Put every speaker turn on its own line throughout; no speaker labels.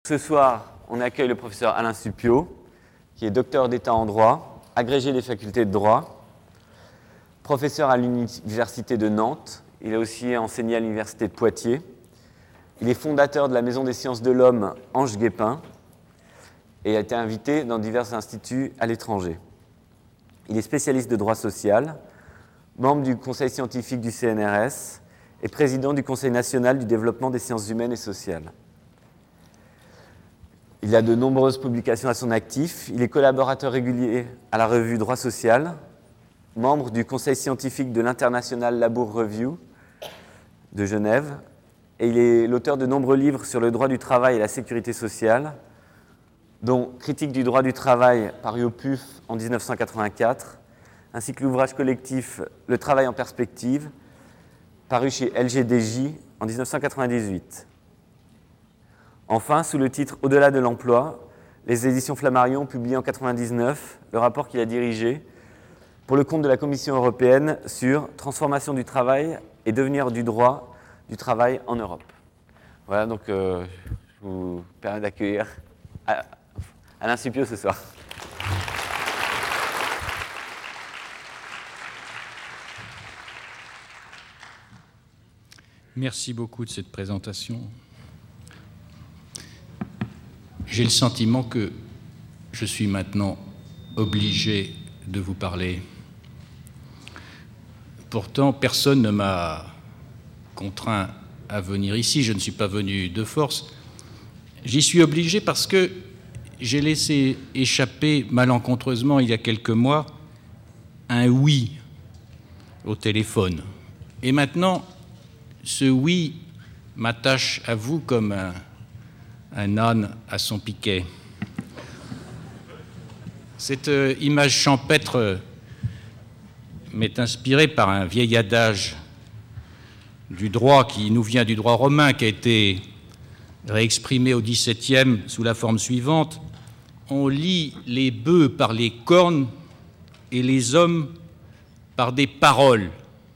Ce soir, on accueille le professeur Alain Supiot, qui est docteur d'État en droit, agrégé des facultés de droit, professeur à l'Université de Nantes. Il a aussi enseigné à l'Université de Poitiers. Il est fondateur de la Maison des sciences de l'homme Ange Guépin et a été invité dans divers instituts à l'étranger. Il est spécialiste de droit social, membre du conseil scientifique du CNRS et président du Conseil national du développement des sciences humaines et sociales. Il a de nombreuses publications à son actif. Il est collaborateur régulier à la revue Droit social, membre du conseil scientifique de l'International Labour Review de Genève, et il est l'auteur de nombreux livres sur le droit du travail et la sécurité sociale, dont Critique du droit du travail paru au PUF en 1984, ainsi que l'ouvrage collectif Le travail en perspective, paru chez LGDJ en 1998. Enfin, sous le titre Au-delà de l'emploi, les éditions Flammarion ont publié en 1999 le rapport qu'il a dirigé pour le compte de la Commission européenne sur transformation du travail et devenir du droit du travail en Europe. Voilà, donc je vous permets d'accueillir Alain Supiot ce soir.
Merci beaucoup de cette présentation. J'ai le sentiment que je suis maintenant obligé de vous parler. Pourtant, personne ne m'a contraint à venir ici. Je ne suis pas venu de force. J'y suis obligé parce que j'ai laissé échapper malencontreusement, il y a quelques mois, un oui au téléphone. Et maintenant, ce oui m'attache à vous comme un âne à son piquet. Cette image champêtre m'est inspirée par un vieil adage du droit qui nous vient du droit romain, qui a été réexprimé au XVIIe sous la forme suivante: on lie les bœufs par les cornes et les hommes par des paroles.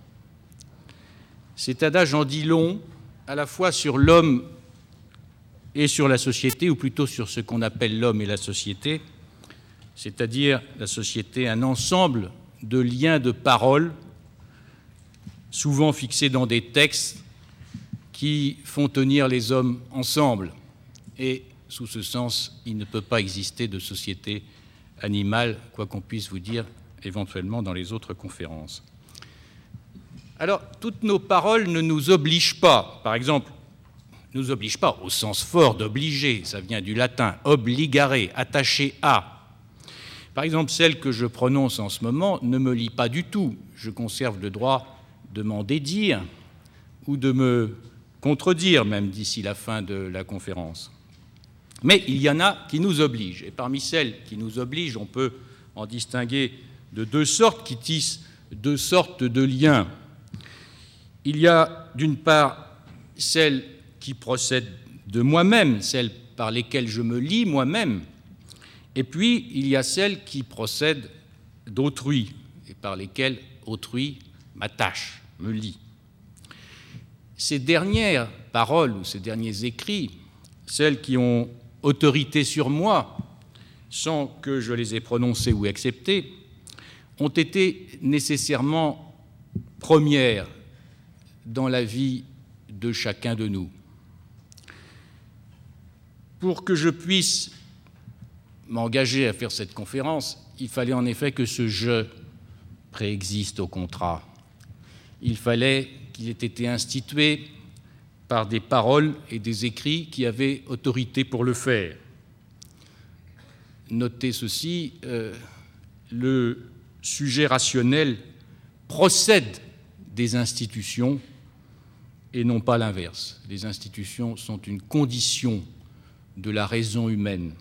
Cet adage en dit long, à la fois sur l'homme et sur la société, ou plutôt sur ce qu'on appelle l'homme et la société, c'est-à-dire la société, un ensemble de liens de paroles, souvent fixés dans des textes qui font tenir les hommes ensemble. Et sous ce sens, il ne peut pas exister de société animale, quoi qu'on puisse vous dire éventuellement dans les autres conférences. Alors, toutes nos paroles ne nous obligent pas. Par exemple, nous obligent pas au sens fort d'obliger, ça vient du latin obligare, attaché à. Par exemple, celle que je prononce en ce moment ne me lie pas du tout. Je conserve le droit de m'en dédire ou de me contredire, même d'ici la fin de la conférence. Mais il y en a qui nous obligent. Et parmi celles qui nous obligent, on peut en distinguer de deux sortes qui tissent deux sortes de liens. Il y a d'une part celles qui procèdent de moi-même, celles par lesquelles je me lie moi-même, et puis il y a celles qui procèdent d'autrui et par lesquelles autrui m'attache, me lie. Ces dernières paroles ou ces derniers écrits, celles qui ont autorité sur moi sans que je les ai prononcées ou acceptées, ont été nécessairement premières dans la vie de chacun de nous. Pour que je puisse m'engager à faire cette conférence, il fallait en effet que ce « je » préexiste au contrat. Il fallait qu'il ait été institué par des paroles et des écrits qui avaient autorité pour le faire. Notez ceci, le sujet rationnel procède des institutions et non pas l'inverse. Les institutions sont une condition de la raison humaine.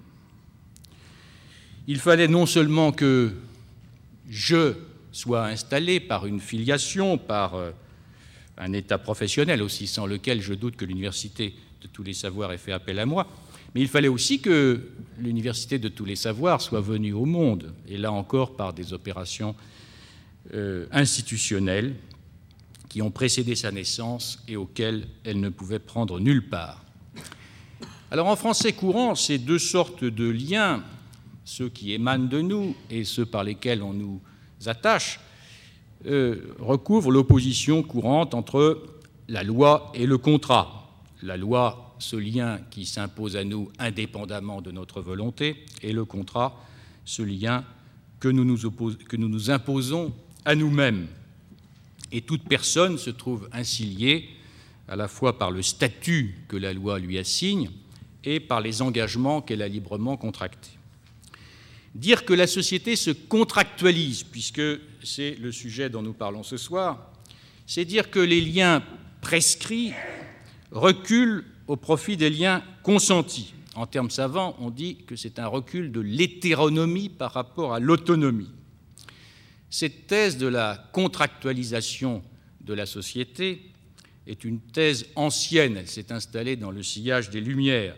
Il fallait non seulement que je sois installé par une filiation, par un état professionnel aussi, sans lequel je doute que l'Université de tous les savoirs ait fait appel à moi, mais il fallait aussi que l'Université de tous les savoirs soit venue au monde, et là encore par des opérations institutionnelles qui ont précédé sa naissance et auxquelles elle ne pouvait prendre nulle part. Alors en français courant, ces deux sortes de liens, ceux qui émanent de nous et ceux par lesquels on nous attache, recouvrent l'opposition courante entre la loi et le contrat. La loi, ce lien qui s'impose à nous indépendamment de notre volonté, et le contrat, ce lien que nous nous imposons à nous-mêmes. Et toute personne se trouve ainsi liée à la fois par le statut que la loi lui assigne et par les engagements qu'elle a librement contractés. Dire que la société se contractualise, puisque c'est le sujet dont nous parlons ce soir, c'est dire que les liens prescrits reculent au profit des liens consentis. En termes savants, on dit que c'est un recul de l'hétéronomie par rapport à l'autonomie. Cette thèse de la contractualisation de la société est une thèse ancienne. Elle s'est installée dans le sillage des Lumières.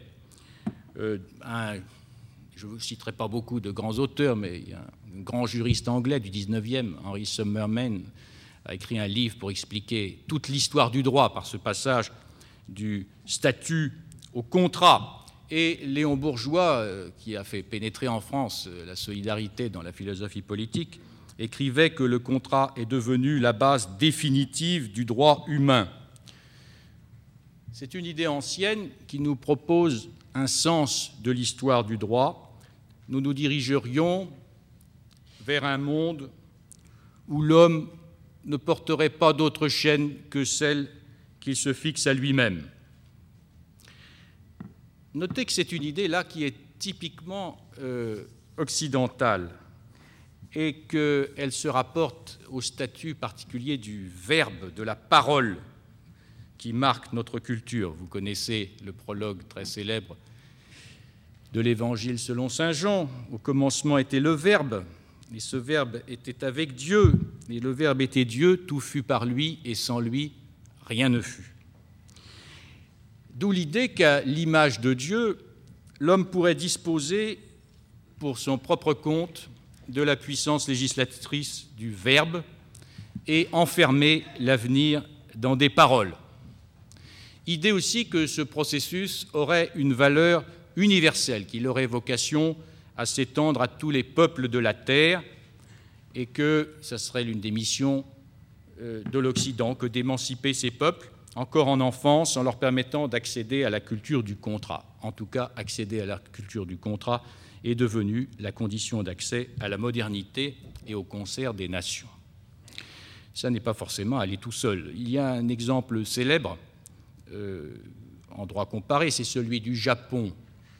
Je ne citerai pas beaucoup de grands auteurs, mais il y a un grand juriste anglais du 19e, Henry Summerman, a écrit un livre pour expliquer toute l'histoire du droit par ce passage du statut au contrat. Et Léon Bourgeois, qui a fait pénétrer en France la solidarité dans la philosophie politique, écrivait que le contrat est devenu la base définitive du droit humain. C'est une idée ancienne qui nous propose un sens de l'histoire du droit. Nous nous dirigerions vers un monde où l'homme ne porterait pas d'autre chaîne que celle qu'il se fixe à lui-même. Notez que c'est une idée-là qui est typiquement occidentale et qu'elle se rapporte au statut particulier du verbe, de la parole, qui marque notre culture. Vous connaissez le prologue très célèbre de l'Évangile selon saint Jean. Au commencement était le Verbe, et ce Verbe était avec Dieu, et le Verbe était Dieu, tout fut par lui, et sans lui, rien ne fut. D'où l'idée qu'à l'image de Dieu, l'homme pourrait disposer, pour son propre compte, de la puissance législatrice du Verbe et enfermer l'avenir dans des paroles. Idée aussi que ce processus aurait une valeur universelle, qu'il aurait vocation à s'étendre à tous les peuples de la terre et que ce serait l'une des missions de l'Occident que d'émanciper ces peuples, encore en enfance, en leur permettant d'accéder à la culture du contrat. En tout cas, accéder à la culture du contrat est devenu la condition d'accès à la modernité et au concert des nations. Ça n'est pas forcément aller tout seul. Il y a un exemple célèbre en droit comparé, c'est celui du Japon.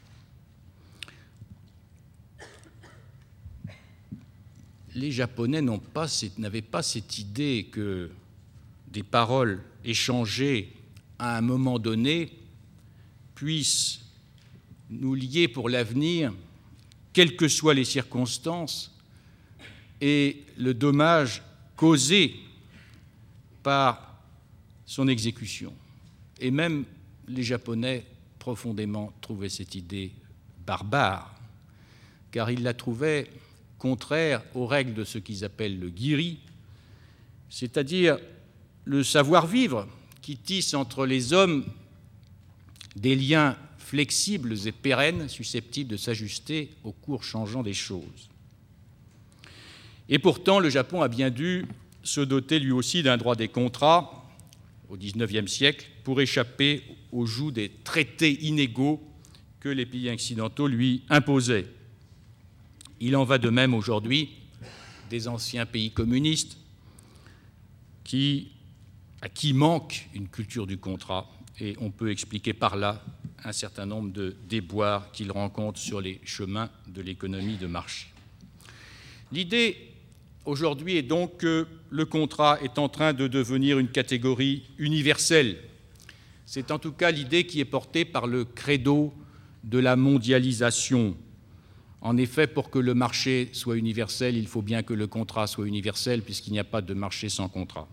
Les Japonais n'avaient pas cette idée que des paroles échangées à un moment donné puissent nous lier pour l'avenir, quelles que soient les circonstances, et le dommage causé par son exécution. Et même les Japonais profondément trouvaient cette idée barbare, car ils la trouvaient contraire aux règles de ce qu'ils appellent le giri, c'est-à-dire le savoir-vivre qui tisse entre les hommes des liens flexibles et pérennes susceptibles de s'ajuster au cours changeant des choses. Et pourtant, le Japon a bien dû se doter lui aussi d'un droit des contrats au XIXe siècle pour échapper au joug des traités inégaux que les pays occidentaux lui imposaient. Il en va de même aujourd'hui des anciens pays communistes à qui manque une culture du contrat, et on peut expliquer par là un certain nombre de déboires qu'ils rencontrent sur les chemins de l'économie de marché. L'idée aujourd'hui est donc que le contrat est en train de devenir une catégorie universelle. C'est en tout cas l'idée qui est portée par le credo de la mondialisation. En effet, pour que le marché soit universel, il faut bien que le contrat soit universel, puisqu'il n'y a pas de marché sans contrat.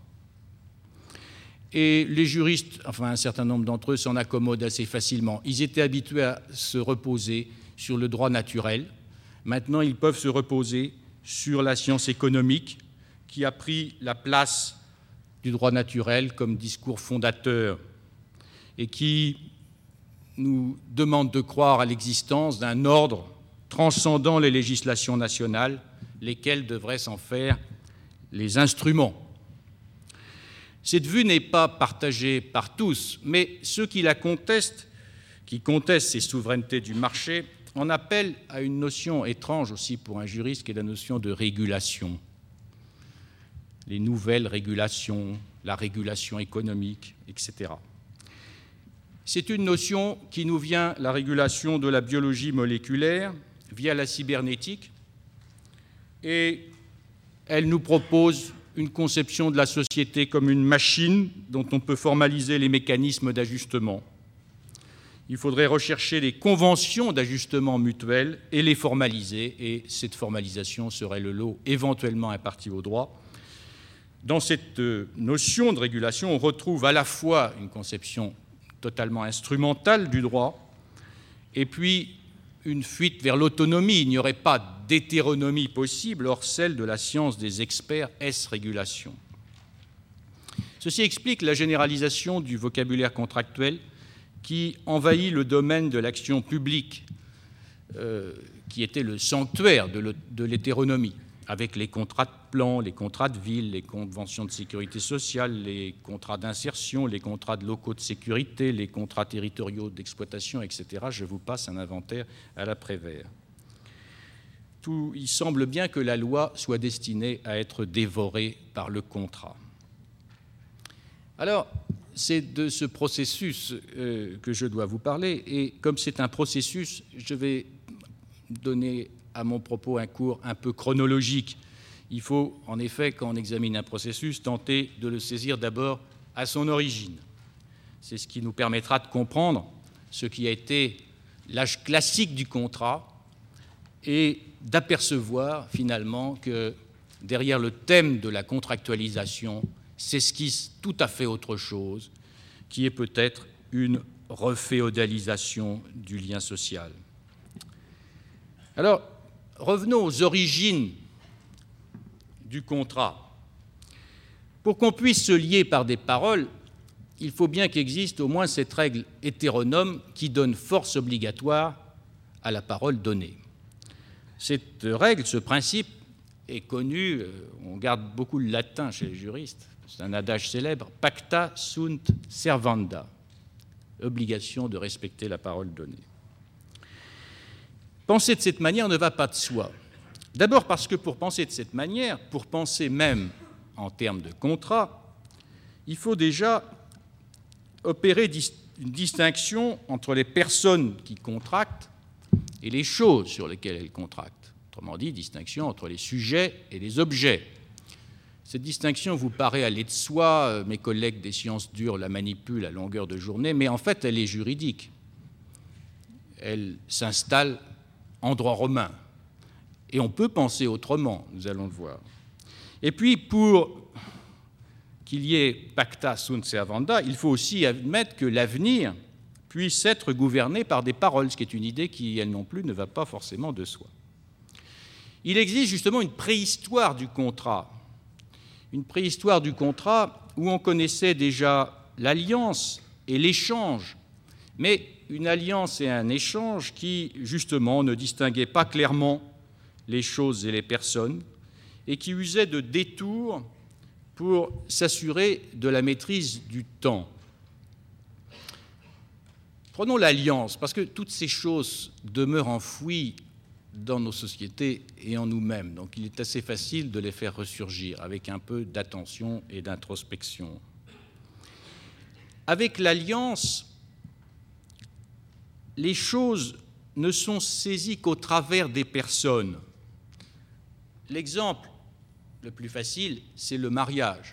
Et les juristes, enfin un certain nombre d'entre eux, s'en accommodent assez facilement. Ils étaient habitués à se reposer sur le droit naturel. Maintenant, ils peuvent se reposer sur la science économique, qui a pris la place du droit naturel comme discours fondateur et qui nous demande de croire à l'existence d'un ordre transcendant les législations nationales, lesquelles devraient s'en faire les instruments. Cette vue n'est pas partagée par tous, mais ceux qui la contestent, qui contestent ces souverainetés du marché, en appellent à une notion étrange aussi pour un juriste, qui est la notion de régulation. Les nouvelles régulations, la régulation économique, etc. C'est une notion qui nous vient, la régulation de la biologie moléculaire, via la cybernétique, et elle nous propose une conception de la société comme une machine dont on peut formaliser les mécanismes d'ajustement. Il faudrait rechercher des conventions d'ajustement mutuel et les formaliser, et cette formalisation serait le lot éventuellement imparti au droit. Dans cette notion de régulation, on retrouve à la fois une conception totalement instrumentale du droit et puis une fuite vers l'autonomie. Il n'y aurait pas d'hétéronomie possible hors celle de la science des experts, est-ce régulation? Ceci explique la généralisation du vocabulaire contractuel qui envahit le domaine de l'action publique, qui était le sanctuaire de l'hétéronomie, avec les contrats de plan, les contrats de ville, les conventions de sécurité sociale, les contrats d'insertion, les contrats de locaux de sécurité, les contrats territoriaux d'exploitation, etc. Je vous passe un inventaire à la Prévert. Il semble bien que la loi soit destinée à être dévorée par le contrat. Alors, c'est de ce processus que je dois vous parler, et comme c'est un processus, je vais donner à mon propos un cours un peu chronologique. Il faut, en effet, quand on examine un processus, tenter de le saisir d'abord à son origine. C'est ce qui nous permettra de comprendre ce qui a été l'âge classique du contrat et d'apercevoir finalement que derrière le thème de la contractualisation s'esquisse tout à fait autre chose, qui est peut-être une reféodalisation du lien social. Alors, revenons aux origines du contrat. Pour qu'on puisse se lier par des paroles, il faut bien qu'existe au moins cette règle hétéronome qui donne force obligatoire à la parole donnée. Cette règle, ce principe, est connu, on garde beaucoup le latin chez les juristes, c'est un adage célèbre, pacta sunt servanda, obligation de respecter la parole donnée. Penser de cette manière ne va pas de soi. D'abord parce que pour penser de cette manière, pour penser même en termes de contrat, il faut déjà opérer une distinction entre les personnes qui contractent et les choses sur lesquelles elles contractent. Autrement dit, distinction entre les sujets et les objets. Cette distinction vous paraît aller de soi, mes collègues des sciences dures la manipulent à longueur de journée, mais en fait, elle est juridique. Elle s'installe en droit romain. Et on peut penser autrement, nous allons le voir. Et puis, pour qu'il y ait pacta sunt servanda, il faut aussi admettre que l'avenir puisse être gouverné par des paroles, ce qui est une idée qui, elle non plus, ne va pas forcément de soi. Il existe justement une préhistoire du contrat. Une préhistoire du contrat où on connaissait déjà l'alliance et l'échange, mais une alliance et un échange qui, justement, ne distinguaient pas clairement les choses et les personnes et qui usaient de détours pour s'assurer de la maîtrise du temps. Prenons l'alliance, parce que toutes ces choses demeurent enfouies dans nos sociétés et en nous-mêmes, donc il est assez facile de les faire ressurgir avec un peu d'attention et d'introspection. Avec l'alliance, les choses ne sont saisies qu'au travers des personnes. L'exemple le plus facile, c'est le mariage.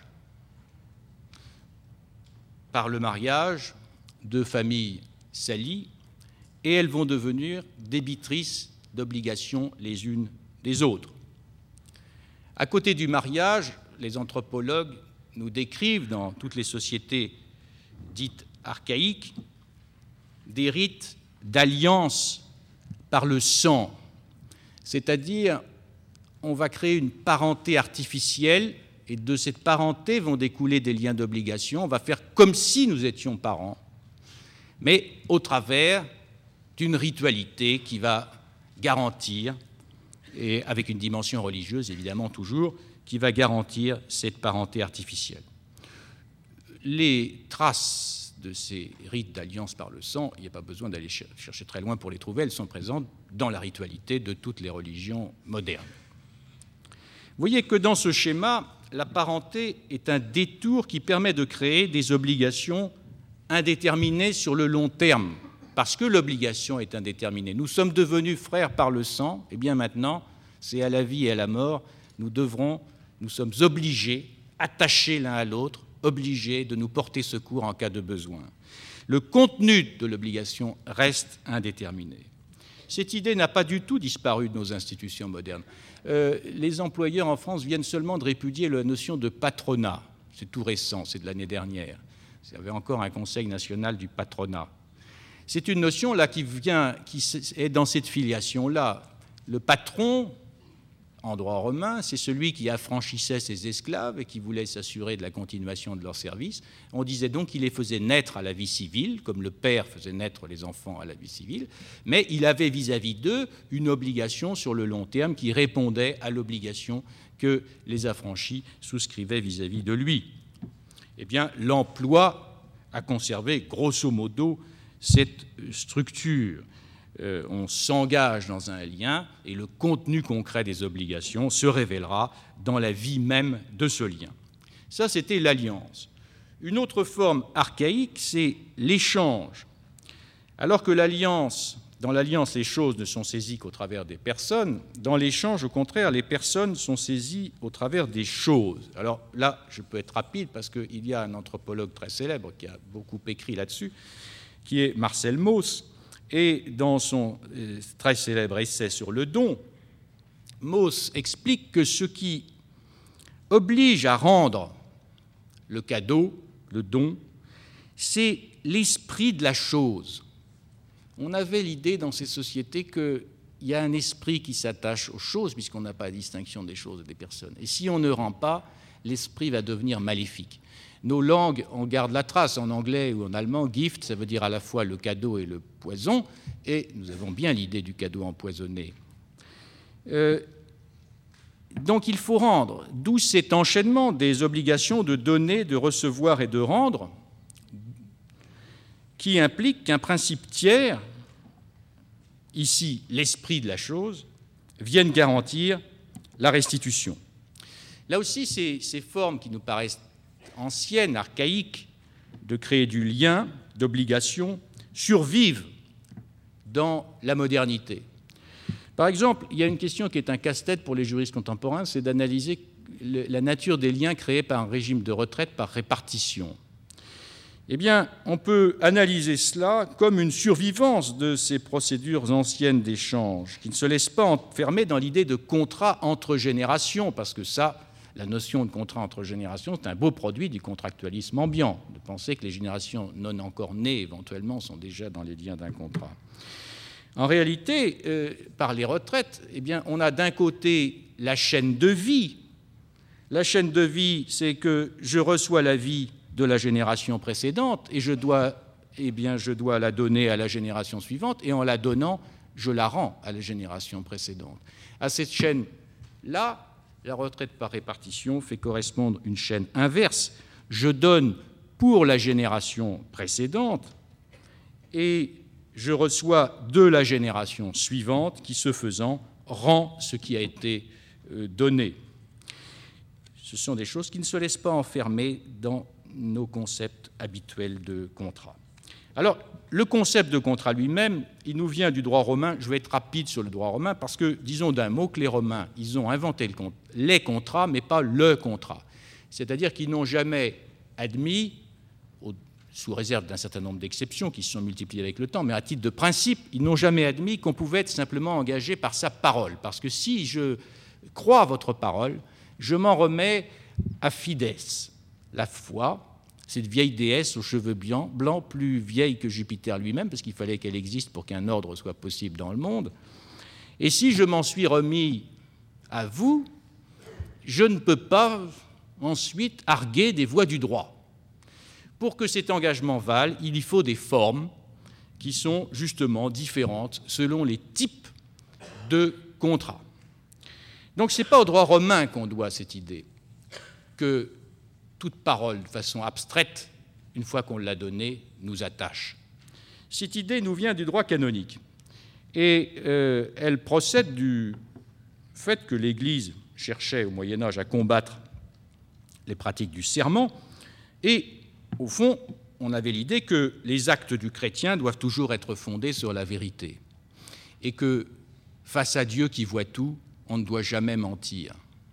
Par le mariage, deux familles s'allient et elles vont devenir débitrices d'obligations les unes des autres. À côté du mariage, les anthropologues nous décrivent dans toutes les sociétés dites archaïques des rites d'alliance par le sang, c'est-à-dire on va créer une parenté artificielle et de cette parenté vont découler des liens d'obligation. On va faire comme si nous étions parents, mais au travers d'une ritualité qui va garantir, et avec une dimension religieuse évidemment toujours, qui va garantir cette parenté artificielle. Les traces de ces rites d'alliance par le sang, il n'y a pas besoin d'aller chercher très loin pour les trouver, elles sont présentes dans la ritualité de toutes les religions modernes. Vous voyez que dans ce schéma, la parenté est un détour qui permet de créer des obligations indéterminées sur le long terme, parce que l'obligation est indéterminée. Nous sommes devenus frères par le sang, et bien maintenant, c'est à la vie et à la mort, nous sommes obligés, attachés l'un à l'autre, obligés de nous porter secours en cas de besoin. Le contenu de l'obligation reste indéterminé. Cette idée n'a pas du tout disparu de nos institutions modernes. Les employeurs en France viennent seulement de répudier la notion de patronat. C'est tout récent, c'est de l'année dernière. Il y avait encore un Conseil national du patronat. C'est une notion là qui est dans cette filiation-là. Le patron, en droit romain, c'est celui qui affranchissait ses esclaves et qui voulait s'assurer de la continuation de leur service. On disait donc qu'il les faisait naître à la vie civile, comme le père faisait naître les enfants à la vie civile, mais il avait vis-à-vis d'eux une obligation sur le long terme qui répondait à l'obligation que les affranchis souscrivaient vis-à-vis de lui. Eh bien, l'emploi a conservé, grosso modo, cette structure. On s'engage dans un lien et le contenu concret des obligations se révélera dans la vie même de ce lien. Ça, c'était l'alliance. Une autre forme archaïque, c'est l'échange. Alors que dans l'alliance, les choses ne sont saisies qu'au travers des personnes, dans l'échange, au contraire, les personnes sont saisies au travers des choses. Alors là, je peux être rapide parce qu'il y a un anthropologue très célèbre qui a beaucoup écrit là-dessus, qui est Marcel Mauss. Et dans son très célèbre essai sur le don, Mauss explique que ce qui oblige à rendre le cadeau, le don, c'est l'esprit de la chose. On avait l'idée dans ces sociétés qu'il y a un esprit qui s'attache aux choses, puisqu'on n'a pas la distinction des choses et des personnes. Et si on ne rend pas, l'esprit va devenir maléfique. Nos langues en gardent la trace. En anglais ou en allemand, gift, ça veut dire à la fois le cadeau et le poison, et nous avons bien l'idée du cadeau empoisonné. Donc il faut rendre, d'où cet enchaînement des obligations de donner, de recevoir et de rendre, qui implique qu'un principe tiers, ici l'esprit de la chose, vienne garantir la restitution. Là aussi, ces formes qui nous paraissent anciennes, archaïques, de créer du lien, d'obligation, survivent dans la modernité. Par exemple, il y a une question qui est un casse-tête pour les juristes contemporains, c'est d'analyser la nature des liens créés par un régime de retraite par répartition. Eh bien, on peut analyser cela comme une survivance de ces procédures anciennes d'échange, qui ne se laissent pas enfermer dans l'idée de contrat entre générations, parce que ça, la notion de contrat entre générations, c'est un beau produit du contractualisme ambiant, de penser que les générations non encore nées, éventuellement, sont déjà dans les liens d'un contrat. En réalité, par les retraites, eh bien, on a d'un côté la chaîne de vie. La chaîne de vie, c'est que je reçois la vie de la génération précédente et je dois la donner à la génération suivante, et en la donnant, je la rends à la génération précédente. À cette chaîne-là, la retraite par répartition fait correspondre une chaîne inverse. Je donne pour la génération précédente et je reçois de la génération suivante qui, ce faisant, rend ce qui a été donné. Ce sont des choses qui ne se laissent pas enfermer dans nos concepts habituels de contrat. Alors, le concept de contrat lui-même, il nous vient du droit romain. Je vais être rapide sur le droit romain parce que, disons d'un mot, que les Romains, ils ont inventé les contrats, mais pas le contrat. C'est-à-dire qu'ils n'ont jamais admis, sous réserve d'un certain nombre d'exceptions qui se sont multipliées avec le temps, mais à titre de principe, ils n'ont jamais admis qu'on pouvait être simplement engagé par sa parole. Parce que si je crois à votre parole, je m'en remets à Fides, la foi, cette vieille déesse aux cheveux blancs, plus vieille que Jupiter lui-même, parce qu'il fallait qu'elle existe pour qu'un ordre soit possible dans le monde. Et si je m'en suis remis à vous, je ne peux pas ensuite arguer des voies du droit. Pour que cet engagement vale, il y faut des formes qui sont justement différentes selon les types de contrats. Donc ce n'est pas au droit romain qu'on doit cette idée que toute parole de façon abstraite, une fois qu'on l'a donnée, nous attache. Cette idée nous vient du droit canonique et elle procède du fait que l'Église cherchait au Moyen-Âge à combattre les pratiques du serment et, au fond, on avait l'idée que les actes du chrétien doivent toujours être fondés sur la vérité et que, face à Dieu qui voit tout, on ne doit jamais mentir.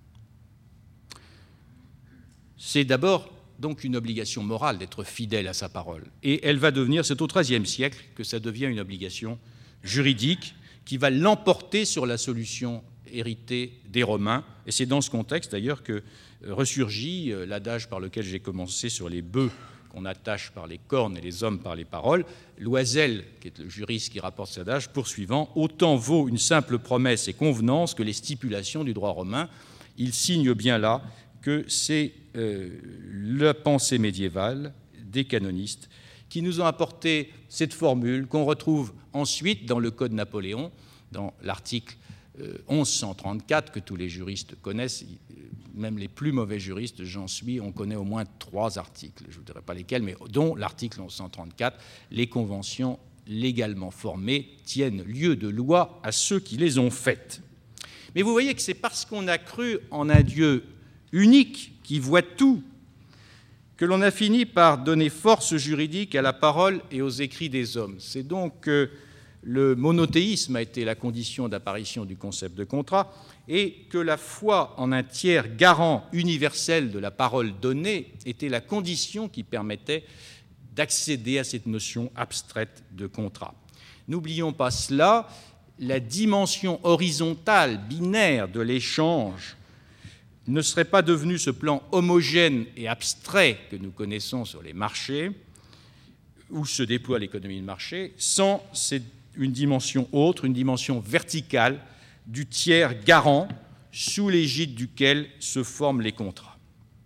C'est d'abord donc une obligation morale d'être fidèle à sa parole. Et elle va devenir, c'est au XIIIe siècle que ça devient une obligation juridique qui va l'emporter sur la solution héritée des Romains. Et c'est dans ce contexte d'ailleurs que ressurgit l'adage par lequel j'ai commencé sur les bœufs qu'on attache par les cornes et les hommes par les paroles. Loisel, qui est le juriste qui rapporte cet adage, poursuivant « Autant vaut une simple promesse et convenance que les stipulations du droit romain ». Il signe bien là que c'est la pensée médiévale des canonistes qui nous ont apporté cette formule qu'on retrouve ensuite dans le Code Napoléon, dans l'article 1134 que tous les juristes connaissent, même les plus mauvais juristes, j'en suis, on connaît au moins 3 articles, je ne vous dirai pas lesquels, mais dont l'article 1134, les conventions légalement formées tiennent lieu de loi à ceux qui les ont faites. Mais vous voyez que c'est parce qu'on a cru en un Dieu unique qui voit tout que l'on a fini par donner force juridique à la parole et aux écrits des hommes. C'est donc que le monothéisme a été la condition d'apparition du concept de contrat et que la foi en un tiers garant universel de la parole donnée était la condition qui permettait d'accéder à cette notion abstraite de contrat. N'oublions pas cela, la dimension horizontale, binaire de l'échange ne serait pas devenu ce plan homogène et abstrait que nous connaissons sur les marchés, où se déploie l'économie de marché, sans une dimension autre, une dimension verticale du tiers garant sous l'égide duquel se forment les contrats.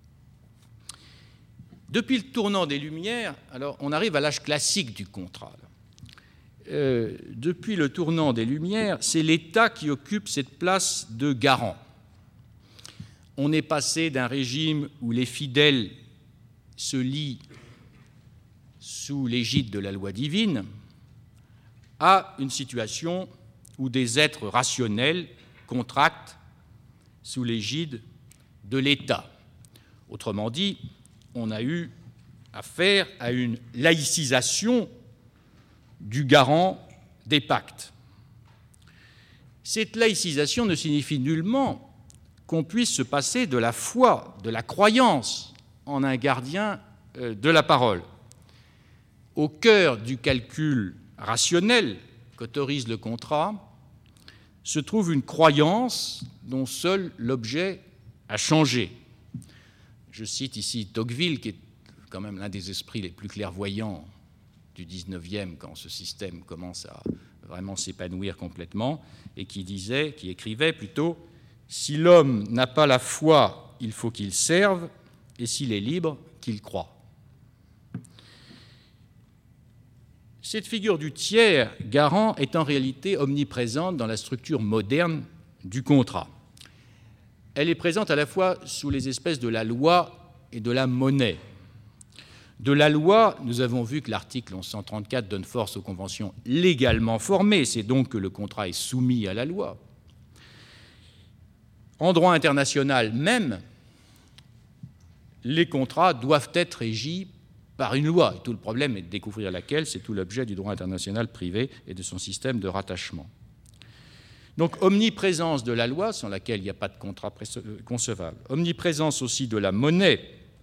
Depuis le tournant des Lumières, alors on arrive à l'âge classique du contrat. Depuis le tournant des Lumières, c'est l'État qui occupe cette place de garant. On est passé d'un régime où les fidèles se lient sous l'égide de la loi divine à une situation où des êtres rationnels contractent sous l'égide de l'État. Autrement dit, on a eu affaire à une laïcisation du garant des pactes. Cette laïcisation ne signifie nullement qu'on puisse se passer de la foi, de la croyance en un gardien de la parole. Au cœur du calcul rationnel qu'autorise le contrat se trouve une croyance dont seul l'objet a changé. Je cite ici Tocqueville, qui est quand même l'un des esprits les plus clairvoyants du XIXe, quand ce système commence à vraiment s'épanouir complètement, et qui écrivait plutôt « Si l'homme n'a pas la foi, il faut qu'il serve, et s'il est libre, qu'il croie ». Cette figure du tiers garant est en réalité omniprésente dans la structure moderne du contrat. Elle est présente à la fois sous les espèces de la loi et de la monnaie. De la loi, nous avons vu que l'article 1134 donne force aux conventions légalement formées, c'est donc que le contrat est soumis à la loi. En droit international même, les contrats doivent être régis par une loi. Et tout le problème est de découvrir laquelle, c'est tout l'objet du droit international privé et de son système de rattachement. Donc, omniprésence de la loi, sans laquelle il n'y a pas de contrat concevable. Omniprésence aussi de la monnaie.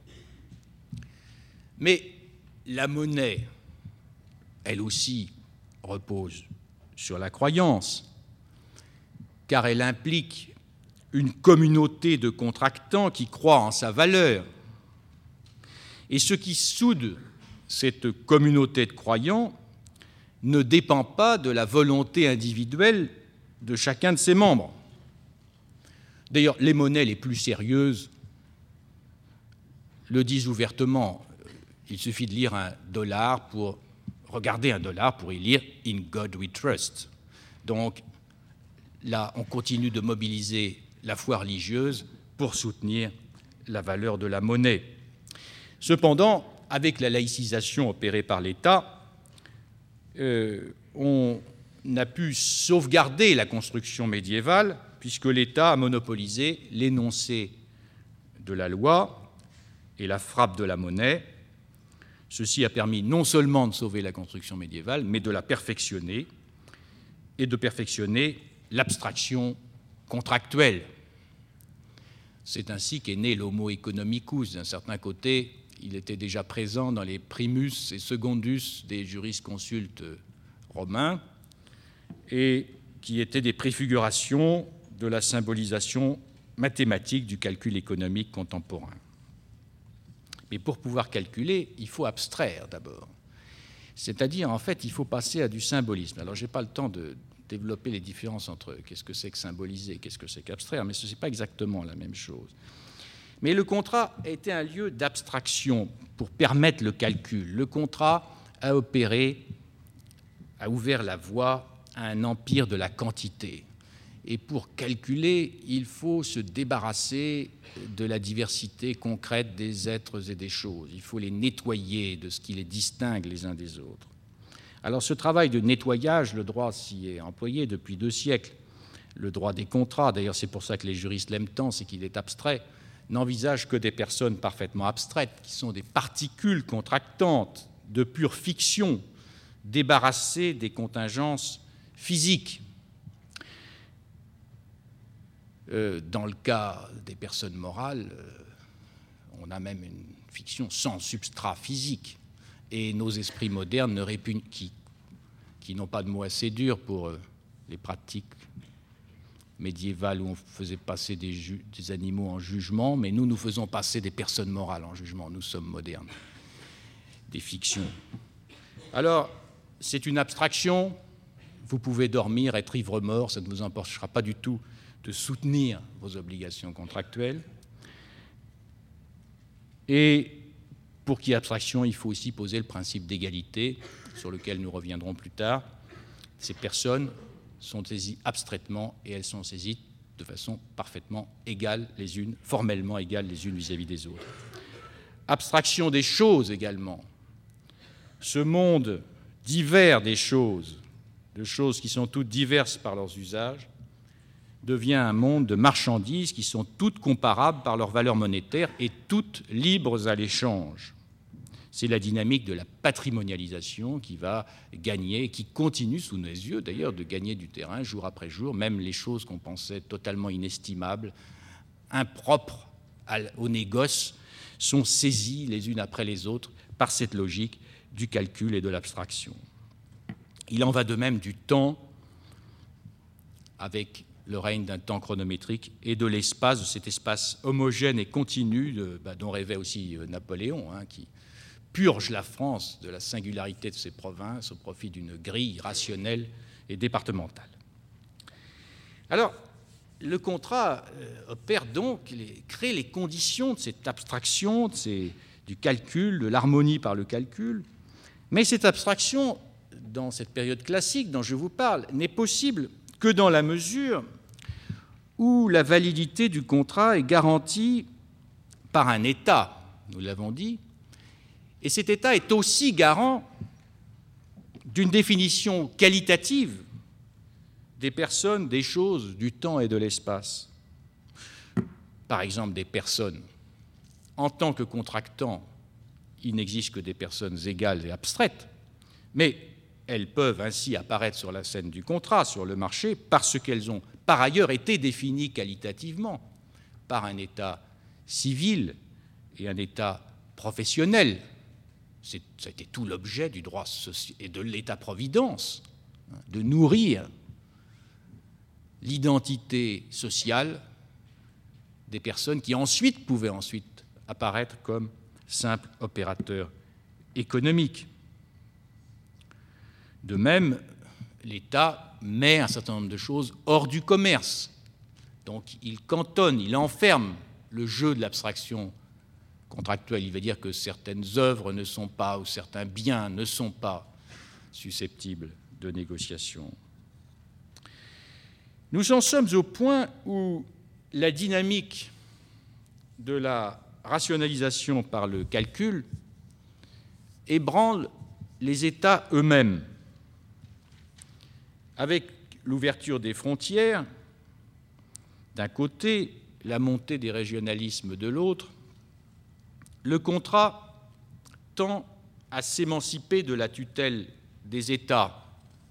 Mais la monnaie, elle aussi, repose sur la croyance, car elle implique une communauté de contractants qui croient en sa valeur. Et ce qui soude cette communauté de croyants ne dépend pas de la volonté individuelle de chacun de ses membres. D'ailleurs, les monnaies les plus sérieuses le disent ouvertement. Il suffit de lire un dollar pour regardez un dollar pour y lire « In God we trust ». Donc là, on continue de mobiliser la foi religieuse pour soutenir la valeur de la monnaie. Cependant, avec la laïcisation opérée par l'État, on a pu sauvegarder la construction médiévale puisque l'État a monopolisé l'énoncé de la loi et la frappe de la monnaie. Ceci a permis non seulement de sauver la construction médiévale, mais de la perfectionner et de perfectionner l'abstraction contractuelle. C'est ainsi qu'est né l'homo economicus. D'un certain côté, il était déjà présent dans les primus et secondus des jurisconsultes romains et qui étaient des préfigurations de la symbolisation mathématique du calcul économique contemporain. Mais pour pouvoir calculer, il faut abstraire d'abord. C'est-à-dire, en fait, il faut passer à du symbolisme. Alors, je n'ai pas le temps de développer les différences entre qu'est-ce que c'est que symboliser, qu'est-ce que c'est qu'abstraire, mais ce n'est pas exactement la même chose. Mais le contrat a été un lieu d'abstraction pour permettre le calcul. Le contrat a opéré, a ouvert la voie à un empire de la quantité. Et pour calculer, il faut se débarrasser de la diversité concrète des êtres et des choses. Il faut les nettoyer de ce qui les distingue les uns des autres. Alors ce travail de nettoyage, le droit s'y est employé depuis 2 siècles. Le droit des contrats, d'ailleurs c'est pour ça que les juristes l'aiment tant, c'est qu'il est abstrait, n'envisage que des personnes parfaitement abstraites, qui sont des particules contractantes de pure fiction, débarrassées des contingences physiques. Dans le cas des personnes morales, on a même une fiction sans substrat physique. Et nos esprits modernes ne répugnent, qui n'ont pas de mots assez durs pour les pratiques médiévales où on faisait passer des animaux en jugement, mais nous faisons passer des personnes morales en jugement. Nous sommes modernes. Des fictions. Alors, c'est une abstraction. Vous pouvez dormir, être ivre-mort, ça ne vous empêchera pas du tout de soutenir vos obligations contractuelles. Et pour qu'il y ait abstraction, il faut aussi poser le principe d'égalité, sur lequel nous reviendrons plus tard. Ces personnes sont saisies abstraitement et elles sont saisies de façon parfaitement égale les unes, formellement égales les unes vis-à-vis des autres. Abstraction des choses également. Ce monde divers des choses, de choses qui sont toutes diverses par leurs usages, devient un monde de marchandises qui sont toutes comparables par leur valeur monétaire et toutes libres à l'échange. C'est la dynamique de la patrimonialisation qui va gagner, qui continue sous nos yeux d'ailleurs de gagner du terrain jour après jour, même les choses qu'on pensait totalement inestimables, impropres au négoce, sont saisies les unes après les autres par cette logique du calcul et de l'abstraction. Il en va de même du temps avec le règne d'un temps chronométrique et de l'espace, de cet espace homogène et continu dont rêvait aussi Napoléon, qui purge la France de la singularité de ses provinces au profit d'une grille rationnelle et départementale. Alors, le contrat opère donc, crée les conditions de cette abstraction, du calcul, de l'harmonie par le calcul, mais cette abstraction, dans cette période classique dont je vous parle, n'est possible que dans la mesure où la validité du contrat est garantie par un État, nous l'avons dit, et cet État est aussi garant d'une définition qualitative des personnes, des choses, du temps et de l'espace. Par exemple, des personnes. En tant que contractants, il n'existe que des personnes égales et abstraites, mais elles peuvent ainsi apparaître sur la scène du contrat, sur le marché, parce qu'elles ont par ailleurs été définies qualitativement par un État civil et un État professionnel. Ça a été tout l'objet du droit et de l'État-providence, de nourrir l'identité sociale des personnes qui pouvaient ensuite apparaître comme simples opérateurs économiques. De même, l'État met un certain nombre de choses hors du commerce. Donc il cantonne, il enferme le jeu de l'abstraction contractuelle. Il va dire que certaines œuvres ne sont pas, ou certains biens ne sont pas susceptibles de négociation. Nous en sommes au point où la dynamique de la rationalisation par le calcul ébranle les États eux-mêmes. Avec l'ouverture des frontières, d'un côté, la montée des régionalismes de l'autre, le contrat tend à s'émanciper de la tutelle des États.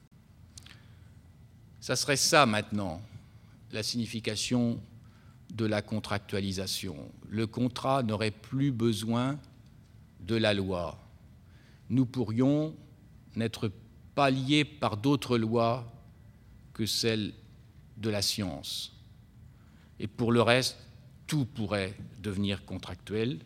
Ça serait ça maintenant, la signification de la contractualisation. Le contrat n'aurait plus besoin de la loi. Nous pourrions n'être pas liés par d'autres lois que celles de la science. Et pour le reste, tout pourrait devenir contractuel.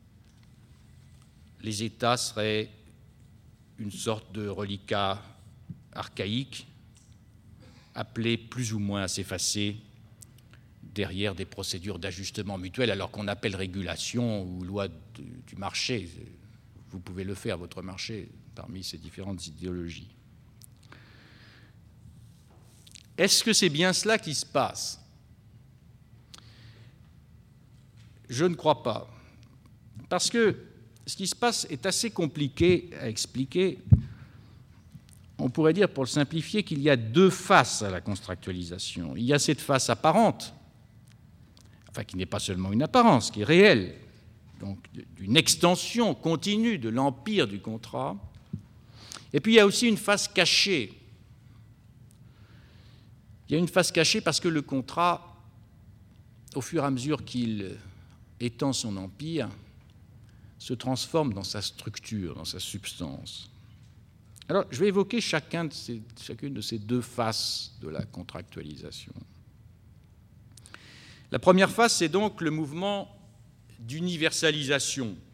Les États seraient une sorte de reliquat archaïque, appelé plus ou moins à s'effacer derrière des procédures d'ajustement mutuel, alors qu'on appelle régulation ou loi du marché. Vous pouvez le faire, votre marché, parmi ces différentes idéologies. Est-ce que c'est bien cela qui se passe ? Je ne crois pas. Parce que ce qui se passe est assez compliqué à expliquer. On pourrait dire, pour le simplifier, qu'il y a deux faces à la contractualisation. Il y a cette face apparente, enfin qui n'est pas seulement une apparence, qui est réelle, donc d'une extension continue de l'empire du contrat. Et puis il y a aussi une face cachée. Il y a une face cachée parce que le contrat, au fur et à mesure qu'il étend son empire, se transforme dans sa structure, dans sa substance. Alors, je vais évoquer chacune de ces deux faces de la contractualisation. La première face, c'est donc le mouvement d'universalisation.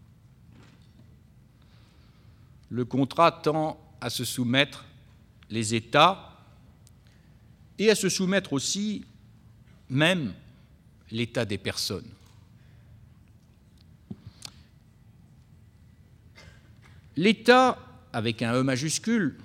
Le contrat tend à se soumettre les États et à se soumettre aussi même l'état des personnes. L'État, avec un E majuscule,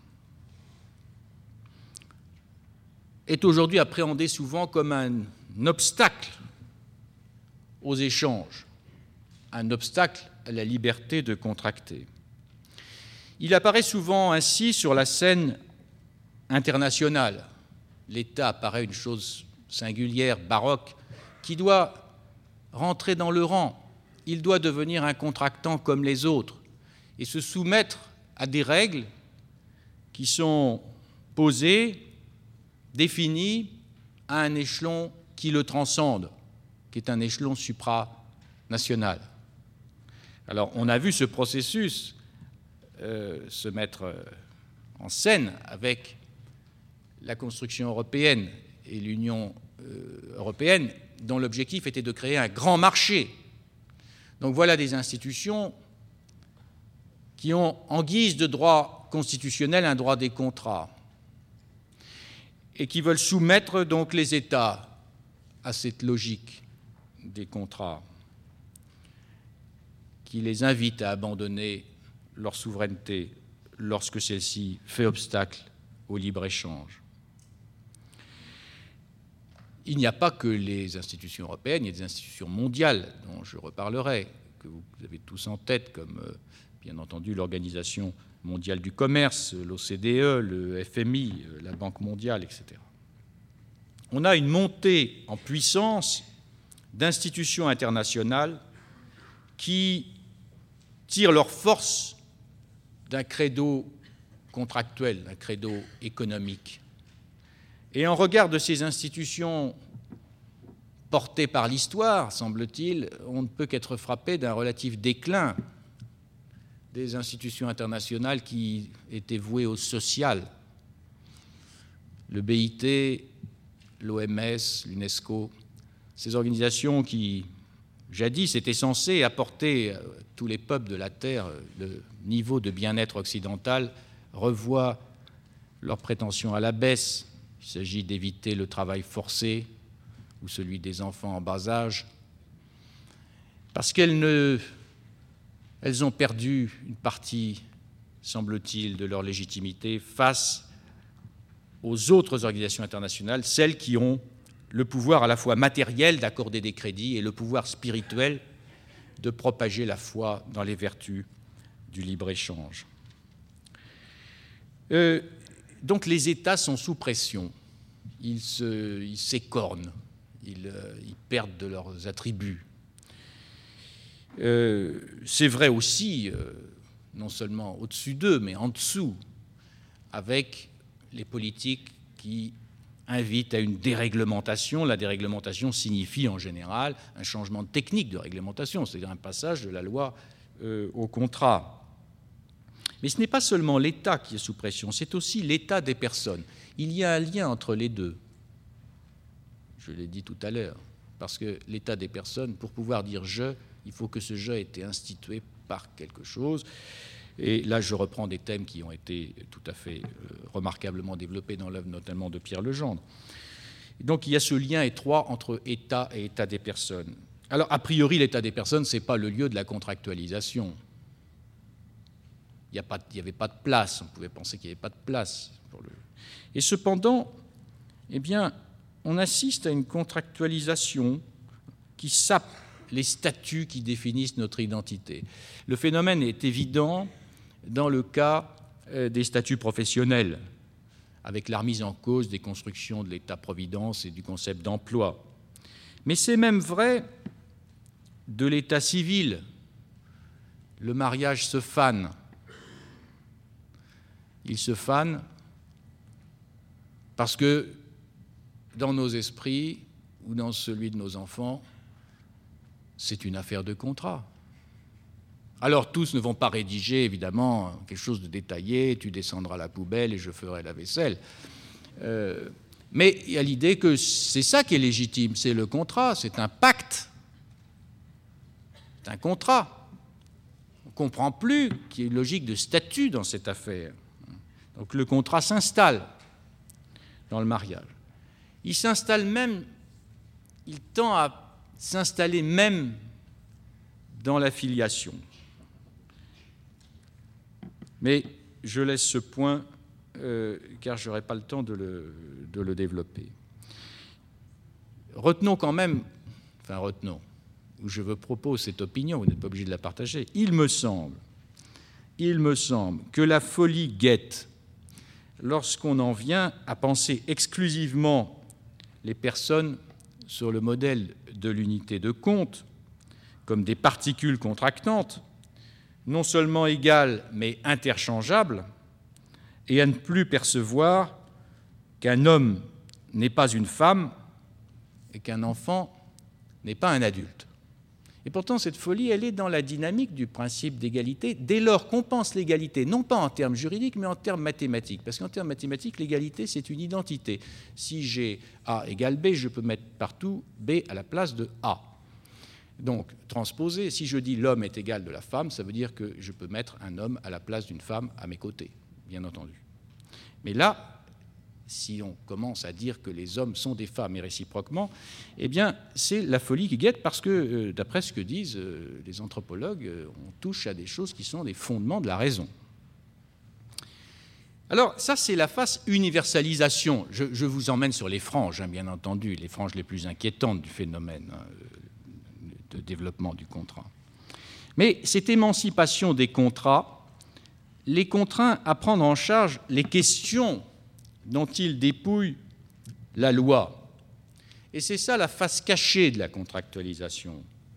est aujourd'hui appréhendé souvent comme un obstacle aux échanges, un obstacle à la liberté de contracter. Il apparaît souvent ainsi sur la scène internationale. L'État apparaît une chose singulière, baroque, qui doit rentrer dans le rang. Il doit devenir un contractant comme les autres et se soumettre à des règles qui sont posées, définies à un échelon qui le transcende, qui est un échelon supranational. Alors, on a vu ce processus se mettre en scène avec la construction européenne et l'Union européenne, dont l'objectif était de créer un grand marché. Donc voilà des institutions qui ont en guise de droit constitutionnel un droit des contrats et qui veulent soumettre donc les États à cette logique des contrats qui les invite à abandonner leur souveraineté lorsque celle-ci fait obstacle au libre-échange. Il n'y a pas que les institutions européennes, il y a des institutions mondiales dont je reparlerai, que vous avez tous en tête, comme bien entendu l'Organisation mondiale du commerce, l'OCDE, le FMI, la Banque mondiale, etc. On a une montée en puissance d'institutions internationales qui tirent leur force d'un credo contractuel, d'un credo économique. Et en regard de ces institutions portées par l'histoire, semble-t-il, on ne peut qu'être frappé d'un relatif déclin des institutions internationales qui étaient vouées au social. Le BIT, l'OMS, l'UNESCO, ces organisations qui, jadis, étaient censées apporter à tous les peuples de la Terre le niveau de bien-être occidental, revoient leurs prétentions à la baisse. Il s'agit d'éviter le travail forcé ou celui des enfants en bas âge, parce qu'elles ont perdu une partie semble-t-il, de leur légitimité face aux autres organisations internationales, celles qui ont le pouvoir à la fois matériel d'accorder des crédits et le pouvoir spirituel de propager la foi dans les vertus du libre-échange. Donc les États sont sous pression, ils s'écornent, ils perdent de leurs attributs. C'est vrai aussi, non seulement au-dessus d'eux, mais en dessous, avec les politiques qui invitent à une déréglementation. La déréglementation signifie en général un changement de technique de réglementation, c'est-à-dire un passage de la loi au contrat. Mais ce n'est pas seulement l'État qui est sous pression, c'est aussi l'état des personnes. Il y a un lien entre les deux. Je l'ai dit tout à l'heure, parce que l'état des personnes, pour pouvoir dire « je », il faut que ce « je » ait été institué par quelque chose. Et là, je reprends des thèmes qui ont été tout à fait remarquablement développés dans l'œuvre notamment de Pierre Legendre. Et donc, il y a ce lien étroit entre État et état des personnes. Alors, a priori, l'état des personnes, ce n'est pas le lieu de la contractualisation. Il n'y avait pas de place, on pouvait penser qu'il n'y avait pas de place. Et cependant, eh bien, on assiste à une contractualisation qui sape les statuts qui définissent notre identité. Le phénomène est évident dans le cas des statuts professionnels, avec la remise en cause des constructions de l'État-providence et du concept d'emploi. Mais c'est même vrai de l'état civil. Le mariage se fane. Il se fane parce que dans nos esprits ou dans celui de nos enfants, c'est une affaire de contrat. Alors tous ne vont pas rédiger évidemment quelque chose de détaillé, tu descendras la poubelle et je ferai la vaisselle. Mais il y a l'idée que c'est ça qui est légitime, c'est le contrat, c'est un pacte, c'est un contrat. On ne comprend plus qu'il y ait une logique de statut dans cette affaire. Donc le contrat s'installe dans le mariage. Il s'installe même, il tend à s'installer même dans la filiation. Mais je laisse ce point car je n'aurai pas le temps de le développer. Retenons quand même, ou je vous propose cette opinion, vous n'êtes pas obligé de la partager, il me semble que la folie guette lorsqu'on en vient à penser exclusivement les personnes sur le modèle de l'unité de compte, comme des particules contractantes, non seulement égales mais interchangeables, et à ne plus percevoir qu'un homme n'est pas une femme et qu'un enfant n'est pas un adulte. Et pourtant, cette folie, elle est dans la dynamique du principe d'égalité, dès lors qu'on pense l'égalité, non pas en termes juridiques, mais en termes mathématiques. Parce qu'en termes mathématiques, l'égalité, c'est une identité. Si j'ai A égale B, je peux mettre partout B à la place de A. Donc, transposer, si je dis l'homme est égal de la femme, ça veut dire que je peux mettre un homme à la place d'une femme à mes côtés, bien entendu. Mais là, si on commence à dire que les hommes sont des femmes et réciproquement, eh bien, c'est la folie qui guette parce que, d'après ce que disent les anthropologues, on touche à des choses qui sont des fondements de la raison. Alors, ça, c'est la face universalisation. Je vous emmène sur les franges, bien entendu, les franges les plus inquiétantes du phénomène de développement du contrat. Mais cette émancipation des contrats les contraint à prendre en charge les questions dont il dépouille la loi. Et c'est ça la face cachée de la contractualisation.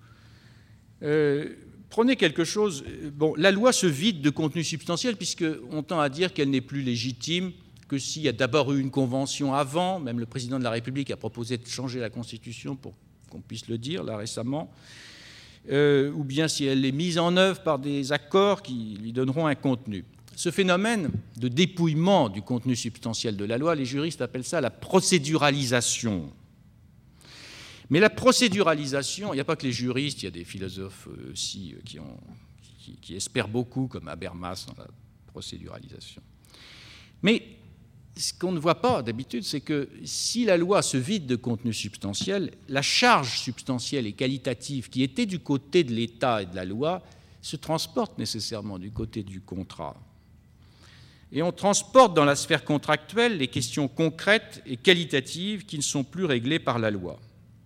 Prenez quelque chose... Bon, la loi se vide de contenu substantiel puisqu'on tend à dire qu'elle n'est plus légitime que s'il y a d'abord eu une convention avant, même le président de la République a proposé de changer la Constitution pour qu'on puisse le dire, là, récemment, ou bien si elle est mise en œuvre par des accords qui lui donneront un contenu. Ce phénomène de dépouillement du contenu substantiel de la loi, les juristes appellent ça la procéduralisation. Mais la procéduralisation, il n'y a pas que les juristes, il y a des philosophes aussi qui espèrent beaucoup, comme Habermas, dans la procéduralisation. Mais ce qu'on ne voit pas d'habitude, c'est que si la loi se vide de contenu substantiel, la charge substantielle et qualitative qui était du côté de l'État et de la loi se transporte nécessairement du côté du contrat. Et on transporte dans la sphère contractuelle les questions concrètes et qualitatives qui ne sont plus réglées par la loi.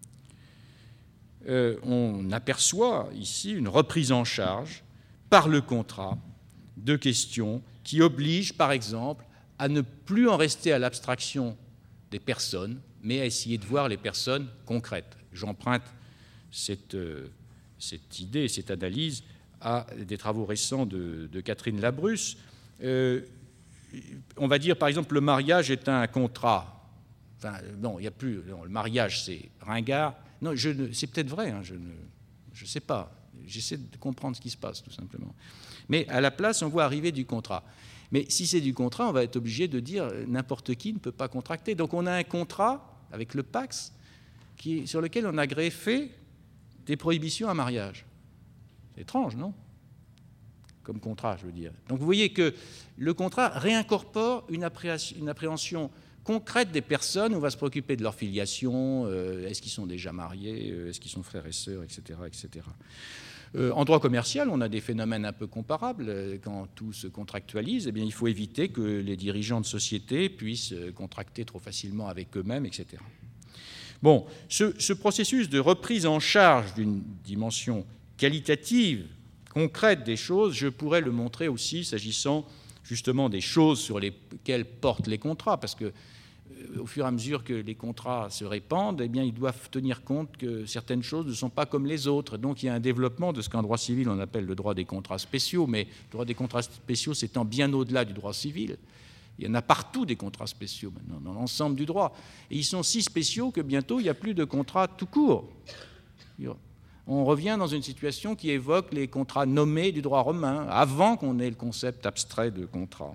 On aperçoit ici une reprise en charge par le contrat de questions qui obligent, par exemple, à ne plus en rester à l'abstraction des personnes, mais à essayer de voir les personnes concrètes. J'emprunte cette idée, cette analyse à des travaux récents de Catherine Labrusse. On va dire, par exemple, le mariage est un contrat. Enfin, non, il n'y a plus. Non, le mariage, c'est ringard. Non, c'est peut-être vrai, hein, je ne sais pas. J'essaie de comprendre ce qui se passe, tout simplement. Mais à la place, on voit arriver du contrat. Mais si c'est du contrat, on va être obligé de dire n'importe qui ne peut pas contracter. Donc on a un contrat avec le Pacs sur lequel on a greffé des prohibitions à mariage. C'est étrange, non ? Comme contrat, je veux dire. Donc vous voyez que le contrat réincorpore une appréhension concrète des personnes. On va se préoccuper de leur filiation, est-ce qu'ils sont déjà mariés, est-ce qu'ils sont frères et sœurs, etc. etc. En droit commercial, on a des phénomènes un peu comparables. Quand tout se contractualise, eh bien, il faut éviter que les dirigeants de société puissent contracter trop facilement avec eux-mêmes, etc. Bon, ce processus de reprise en charge d'une dimension qualitative, concrète des choses, je pourrais le montrer aussi s'agissant justement des choses sur lesquelles portent les contrats, parce que au fur et à mesure que les contrats se répandent, eh bien, ils doivent tenir compte que certaines choses ne sont pas comme les autres. Donc il y a un développement de ce qu'en droit civil on appelle le droit des contrats spéciaux, mais le droit des contrats spéciaux s'étend bien au-delà du droit civil. Il y en a partout des contrats spéciaux maintenant, dans l'ensemble du droit. Et ils sont si spéciaux que bientôt il n'y a plus de contrats tout court. On revient dans une situation qui évoque les contrats nommés du droit romain, avant qu'on ait le concept abstrait de contrat.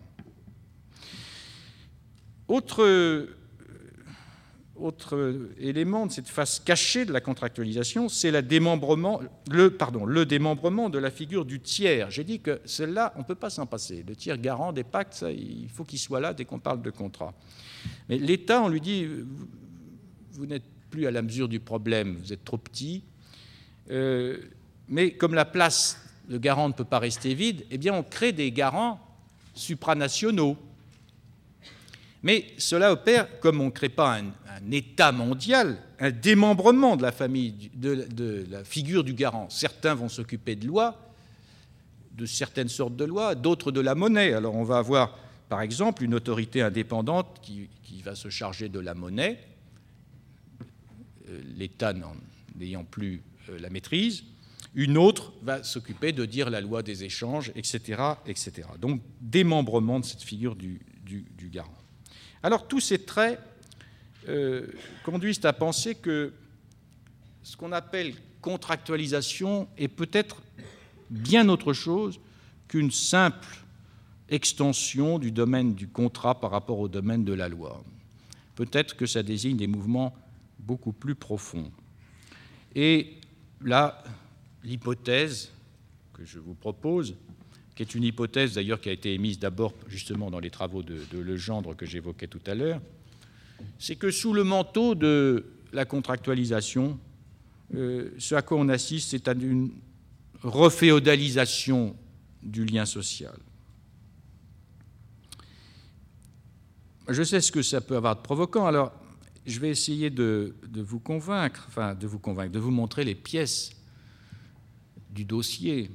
Autre élément de cette face cachée de la contractualisation, c'est le démembrement de la figure du tiers. J'ai dit que celle-là, on ne peut pas s'en passer. Le tiers garant des pactes, ça, il faut qu'il soit là dès qu'on parle de contrat. Mais l'État, on lui dit, vous n'êtes plus à la mesure du problème, vous êtes trop petit. Mais comme la place de garant ne peut pas rester vide, eh bien on crée des garants supranationaux. Mais cela opère, comme on ne crée pas un État mondial, un démembrement de la famille, de la figure du garant. Certains vont s'occuper de lois, de certaines sortes de lois, d'autres de la monnaie. Alors on va avoir, par exemple, une autorité indépendante qui va se charger de la monnaie, l'État n'ayant plus la maîtrise. Une autre va s'occuper de dire la loi des échanges, etc. etc. Donc démembrement de cette figure du garant. Alors tous ces traits conduisent à penser que ce qu'on appelle contractualisation est peut-être bien autre chose qu'une simple extension du domaine du contrat par rapport au domaine de la loi. Peut-être que ça désigne des mouvements beaucoup plus profonds. Et là, l'hypothèse que je vous propose, qui est une hypothèse d'ailleurs qui a été émise d'abord justement dans les travaux de Legendre que j'évoquais tout à l'heure, c'est que sous le manteau de la contractualisation, ce à quoi on assiste, c'est à une reféodalisation du lien social. Je sais ce que ça peut avoir de provoquant, alors je vais essayer de vous convaincre, de vous montrer les pièces du dossier.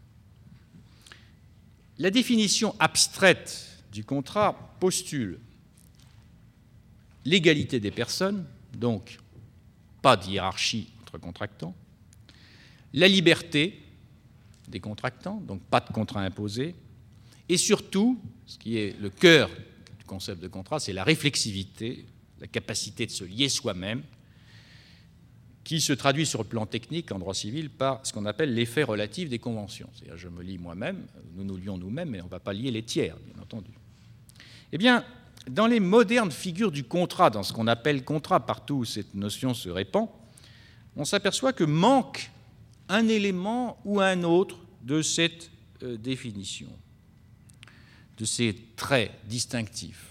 La définition abstraite du contrat postule l'égalité des personnes, donc pas de hiérarchie entre contractants, la liberté des contractants, donc pas de contrat imposé, et surtout, ce qui est le cœur du concept de contrat, c'est la réflexivité, la capacité de se lier soi-même, qui se traduit sur le plan technique en droit civil par ce qu'on appelle l'effet relatif des conventions. C'est-à-dire je me lie moi-même, nous nous lions nous-mêmes, mais on ne va pas lier les tiers, bien entendu. Eh bien, dans les modernes figures du contrat, dans ce qu'on appelle contrat, partout où cette notion se répand, on s'aperçoit que manque un élément ou un autre de cette définition, de ces traits distinctifs.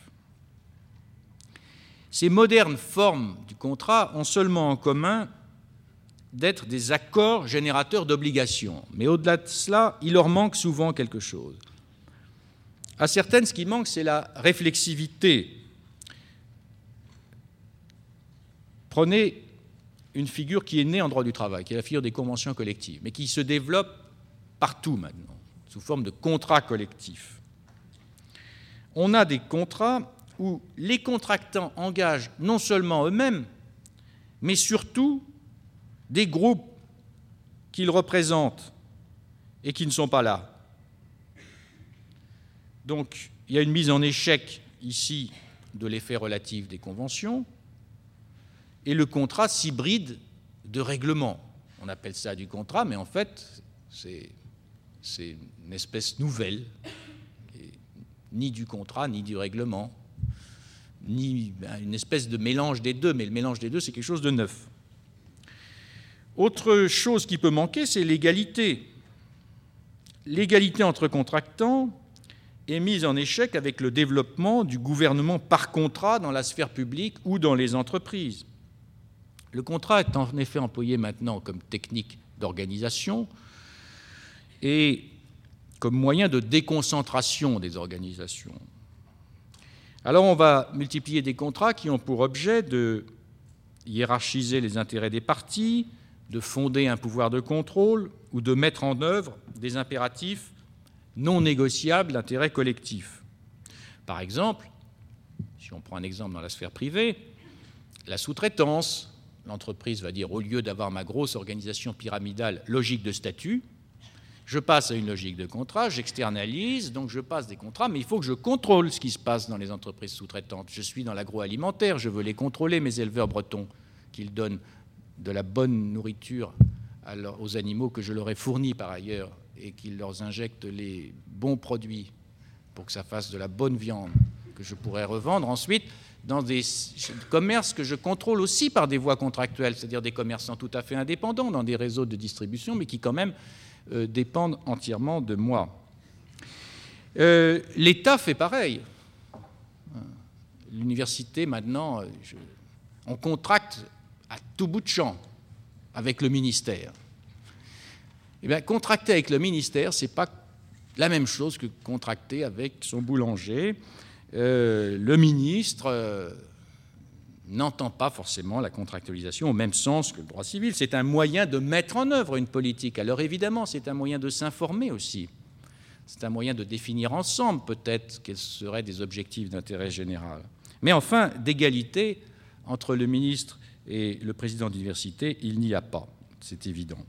Ces modernes formes du contrat ont seulement en commun d'être des accords générateurs d'obligations. Mais au-delà de cela, il leur manque souvent quelque chose. À certaines, ce qui manque, c'est la réflexivité. Prenez une figure qui est née en droit du travail, qui est la figure des conventions collectives, mais qui se développe partout maintenant, sous forme de contrats collectifs. On a des contrats où les contractants engagent non seulement eux-mêmes, mais surtout des groupes qu'ils représentent et qui ne sont pas là. Donc, il y a une mise en échec ici de l'effet relatif des conventions, et le contrat s'hybride de règlement. On appelle ça du contrat, mais en fait, c'est une espèce nouvelle, ni du contrat, ni du règlement, ni une espèce de mélange des deux, mais le mélange des deux, c'est quelque chose de neuf. Autre chose qui peut manquer, c'est l'égalité. L'égalité entre contractants est mise en échec avec le développement du gouvernement par contrat dans la sphère publique ou dans les entreprises. Le contrat est en effet employé maintenant comme technique d'organisation et comme moyen de déconcentration des organisations. Alors on va multiplier des contrats qui ont pour objet de hiérarchiser les intérêts des parties, de fonder un pouvoir de contrôle ou de mettre en œuvre des impératifs non négociables d'intérêt collectif. Par exemple, si on prend un exemple dans la sphère privée, la sous-traitance. L'entreprise va dire, au lieu d'avoir ma grosse organisation pyramidale logique de statut, je passe à une logique de contrat, j'externalise, donc je passe des contrats, mais il faut que je contrôle ce qui se passe dans les entreprises sous-traitantes. Je suis dans l'agroalimentaire, je veux les contrôler, mes éleveurs bretons, qu'ils donnent de la bonne nourriture aux animaux que je leur ai fournis par ailleurs et qu'ils leur injectent les bons produits pour que ça fasse de la bonne viande que je pourrais revendre ensuite dans des commerces que je contrôle aussi par des voies contractuelles, c'est-à-dire des commerçants tout à fait indépendants dans des réseaux de distribution, mais qui quand même dépendent entièrement de moi. L'État fait pareil. L'université, maintenant, on contracte à tout bout de champ avec le ministère. Eh bien, contracter avec le ministère, ce n'est pas la même chose que contracter avec son boulanger. Le ministre n'entend pas forcément la contractualisation au même sens que le droit civil. C'est un moyen de mettre en œuvre une politique. Alors évidemment, c'est un moyen de s'informer aussi. C'est un moyen de définir ensemble peut-être quels seraient des objectifs d'intérêt général. Mais enfin, d'égalité entre le ministre et le président d'université, il n'y a pas, c'est évident.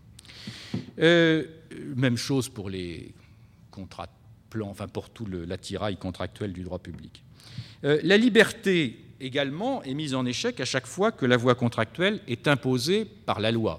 Même chose pour les contrats plan, enfin pour tout l'attirail contractuel du droit public. La liberté également est mise en échec à chaque fois que la voie contractuelle est imposée par la loi.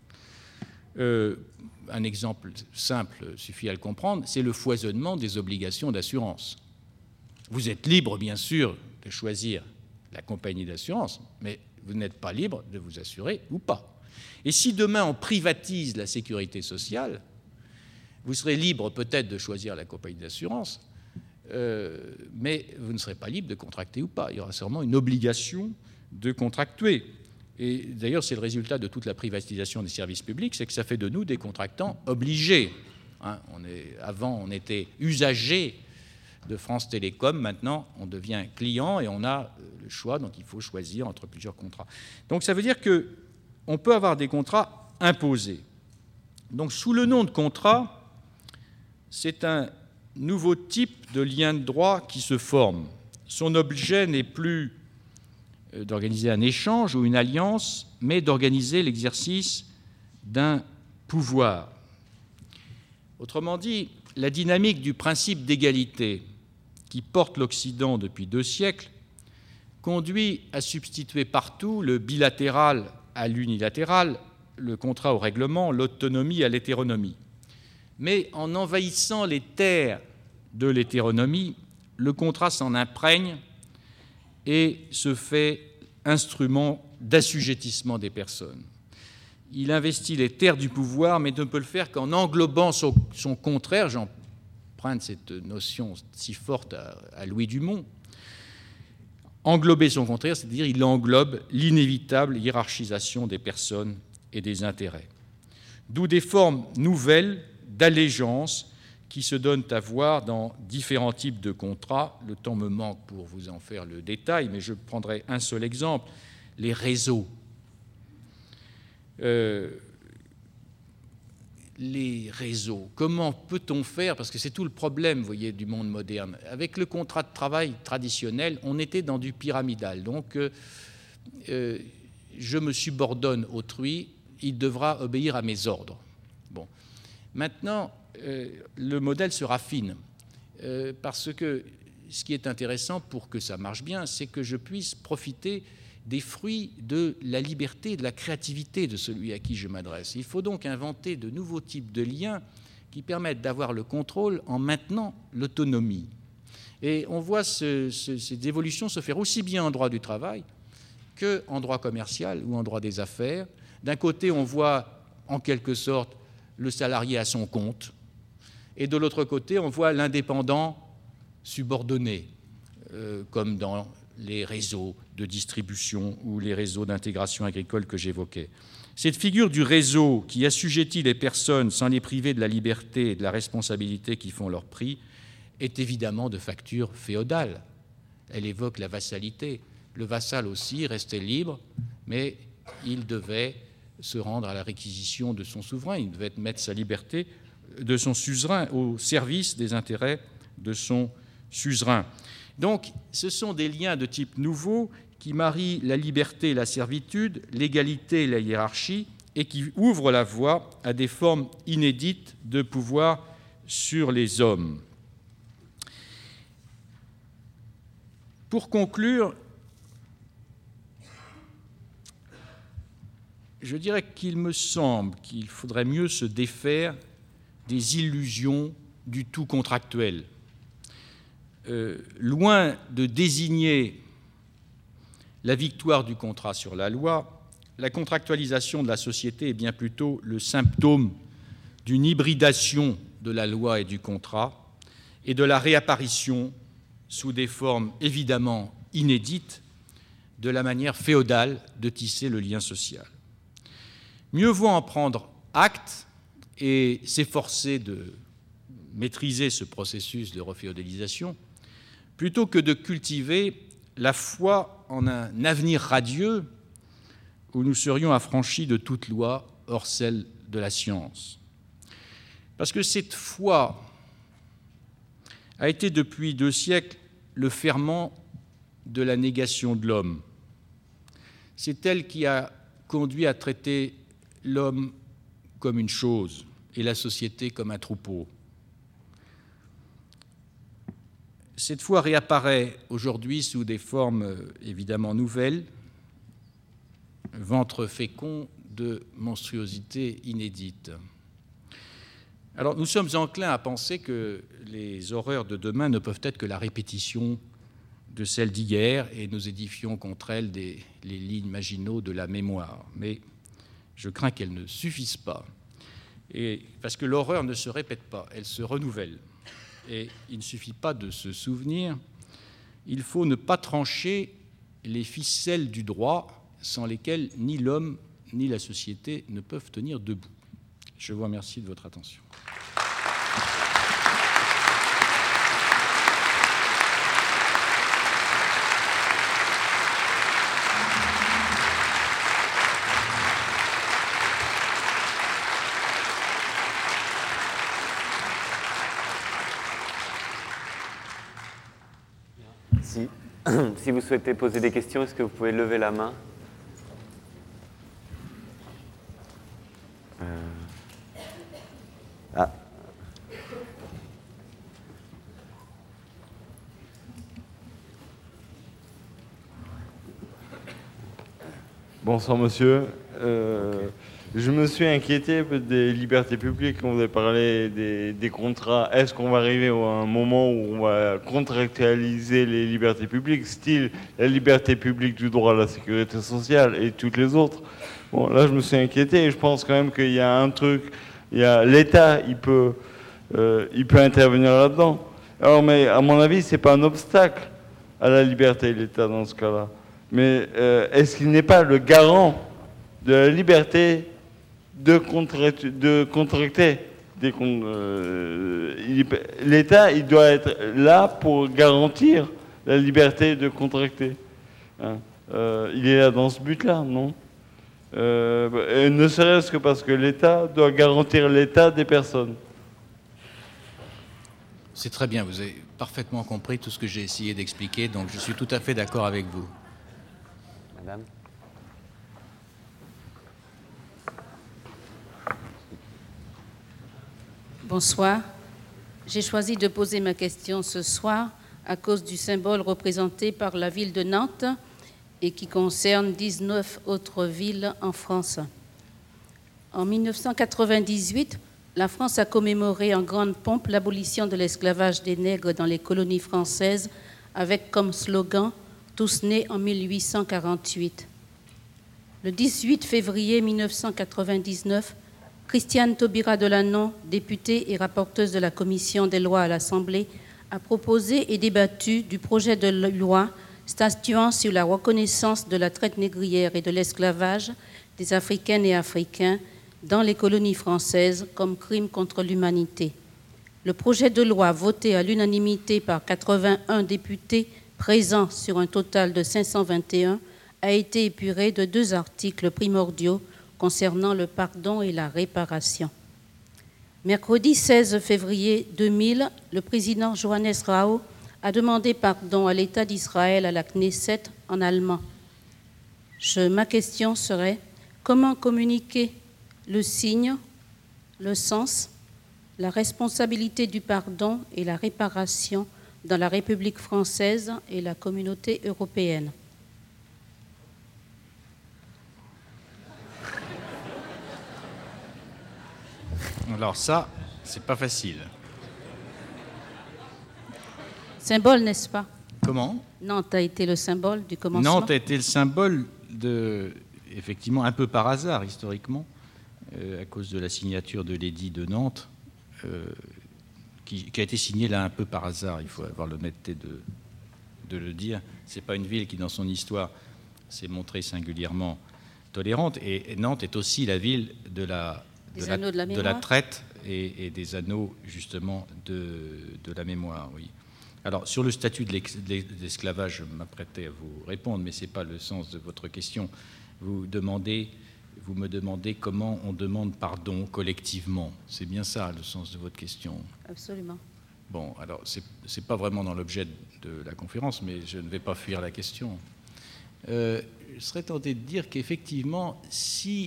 Un exemple simple suffit à le comprendre, c'est le foisonnement des obligations d'assurance. Vous êtes libre, bien sûr, de choisir la compagnie d'assurance, mais vous n'êtes pas libre de vous assurer ou pas. Et si demain on privatise la sécurité sociale, vous serez libre peut-être de choisir la compagnie d'assurance, mais vous ne serez pas libre de contracter ou pas. Il y aura sûrement une obligation de contractuer. Et d'ailleurs, c'est le résultat de toute la privatisation des services publics, c'est que ça fait de nous des contractants obligés. Avant, on était usagers de France Télécom, maintenant, on devient client et on a le choix, donc il faut choisir entre plusieurs contrats. Donc ça veut dire qu'on peut avoir des contrats imposés. Donc sous le nom de contrat, c'est un nouveau type de lien de droit qui se forme. Son objet n'est plus d'organiser un échange ou une alliance, mais d'organiser l'exercice d'un pouvoir. Autrement dit, la dynamique du principe d'égalité qui porte l'Occident depuis 2 siècles conduit à substituer partout le bilatéral à l'unilatéral, le contrat au règlement, l'autonomie à l'hétéronomie. Mais en envahissant les terres de l'hétéronomie, le contrat s'en imprègne et se fait instrument d'assujettissement des personnes. Il investit les terres du pouvoir, mais ne peut le faire qu'en englobant son contraire. J'emprunte cette notion si forte à Louis Dumont. Englober son contraire, c'est-à-dire il englobe l'inévitable hiérarchisation des personnes et des intérêts. D'où des formes nouvelles d'allégeance qui se donnent à voir dans différents types de contrats. Le temps me manque pour vous en faire le détail, mais je prendrai un seul exemple, les réseaux. Les réseaux, comment peut-on faire, parce que c'est tout le problème, vous voyez, du monde moderne. Avec le contrat de travail traditionnel, on était dans du pyramidal. Donc, je me subordonne autrui, il devra obéir à mes ordres. Bon. Maintenant, le modèle se raffine, parce que ce qui est intéressant pour que ça marche bien, c'est que je puisse profiter des fruits de la liberté et de la créativité de celui à qui je m'adresse. Il faut donc inventer de nouveaux types de liens qui permettent d'avoir le contrôle en maintenant l'autonomie. Et on voit ces évolutions se faire aussi bien en droit du travail qu'en droit commercial ou en droit des affaires. D'un côté, on voit en quelque sorte le salarié à son compte, et de l'autre côté, on voit l'indépendant subordonné, comme dans les réseaux de distribution ou les réseaux d'intégration agricole que j'évoquais. Cette figure du réseau qui assujettit les personnes sans les priver de la liberté et de la responsabilité qui font leur prix est évidemment de facture féodale. Elle évoque la vassalité. Le vassal aussi restait libre, mais il devait se rendre à la réquisition de son souverain, il devait mettre sa liberté de son suzerain au service des intérêts de son suzerain. Donc, ce sont des liens de type nouveau qui marient la liberté et la servitude, l'égalité et la hiérarchie, et qui ouvrent la voie à des formes inédites de pouvoir sur les hommes. Pour conclure, je dirais qu'il me semble qu'il faudrait mieux se défaire des illusions du tout contractuel. Loin de désigner la victoire du contrat sur la loi, la contractualisation de la société est bien plutôt le symptôme d'une hybridation de la loi et du contrat et de la réapparition, sous des formes évidemment inédites, de la manière féodale de tisser le lien social. Mieux vaut en prendre acte et s'efforcer de maîtriser ce processus de reféodalisation, plutôt que de cultiver la foi en un avenir radieux où nous serions affranchis de toute loi hors celle de la science. Parce que cette foi a été depuis 2 siècles le ferment de la négation de l'homme. C'est elle qui a conduit à traiter l'homme comme une chose et la société comme un troupeau. Cette foi réapparaît aujourd'hui sous des formes évidemment nouvelles, ventre fécond de monstruosité inédite. Alors nous sommes enclins à penser que les horreurs de demain ne peuvent être que la répétition de celles d'hier, et nous édifions contre elles les lignes maginaux de la mémoire. Mais je crains qu'elles ne suffisent pas, et parce que l'horreur ne se répète pas, elle se renouvelle. Et il ne suffit pas de se souvenir, il faut ne pas trancher les ficelles du droit sans lesquelles ni l'homme ni la société ne peuvent tenir debout. Je vous remercie de votre attention.
Si vous souhaitez poser des questions, est-ce que vous pouvez lever la main ?
Bonsoir monsieur. Je me suis inquiété des libertés publiques quand vous avez parlé des contrats. Est-ce qu'on va arriver à un moment où on va contractualiser les libertés publiques, style la liberté publique du droit à la sécurité sociale et toutes les autres? Bon, là je me suis inquiété et je pense quand même qu'il y a un truc, l'État, il peut intervenir là-dedans. Alors, mais à mon avis, c'est pas un obstacle à la liberté, l'État, dans ce cas-là. Mais est-ce qu'il n'est pas le garant de la liberté de contracter l'État, il doit être là pour garantir la liberté de contracter. Hein. Il est là dans ce but-là, non? Ne serait-ce que parce que l'État doit garantir l'état des personnes.
C'est très bien, vous avez parfaitement compris tout ce que j'ai essayé d'expliquer, donc je suis tout à fait d'accord avec vous.
Madame.
Bonsoir. J'ai choisi de poser ma question ce soir à cause du symbole représenté par la ville de Nantes et qui concerne 19 autres villes en France. En 1998, la France a commémoré en grande pompe l'abolition de l'esclavage des nègres dans les colonies françaises avec comme slogan « Tous nés en 1848 ». Le 18 février 1999, Christiane Taubira Delanon, députée et rapporteuse de la Commission des lois à l'Assemblée, a proposé et débattu du projet de loi statuant sur la reconnaissance de la traite négrière et de l'esclavage des Africaines et Africains dans les colonies françaises comme crime contre l'humanité. Le projet de loi, voté à l'unanimité par 81 députés présents sur un total de 521, a été épuré de 2 articles primordiaux concernant le pardon et la réparation. Mercredi 16 février 2000, le président Johannes Rau a demandé pardon à l'État d'Israël à la Knesset en allemand. Ma question serait, comment communiquer le signe, le sens, la responsabilité du pardon et la réparation dans la République française et la communauté européenne?
Alors ça, c'est pas facile.
Symbole, n'est-ce pas?
Comment?
Nantes a été le symbole du commencement.
Nantes a été le symbole effectivement un peu par hasard historiquement, à cause de la signature de l'édit de Nantes, qui a été signé là un peu par hasard, il faut avoir l'honnêteté de le dire. Ce n'est pas une ville qui, dans son histoire, s'est montrée singulièrement tolérante, et Nantes est aussi la ville de la traite et des anneaux, justement, de la mémoire, oui. Alors, sur le statut de l'esclavage, je m'apprêtais à vous répondre, mais ce n'est pas le sens de votre question. Vous me demandez comment on demande pardon collectivement. C'est bien ça, le sens de votre question.
Absolument.
Bon, alors, ce n'est pas vraiment dans l'objet de la conférence, mais je ne vais pas fuir la question. Je serais tenté de dire qu'effectivement, si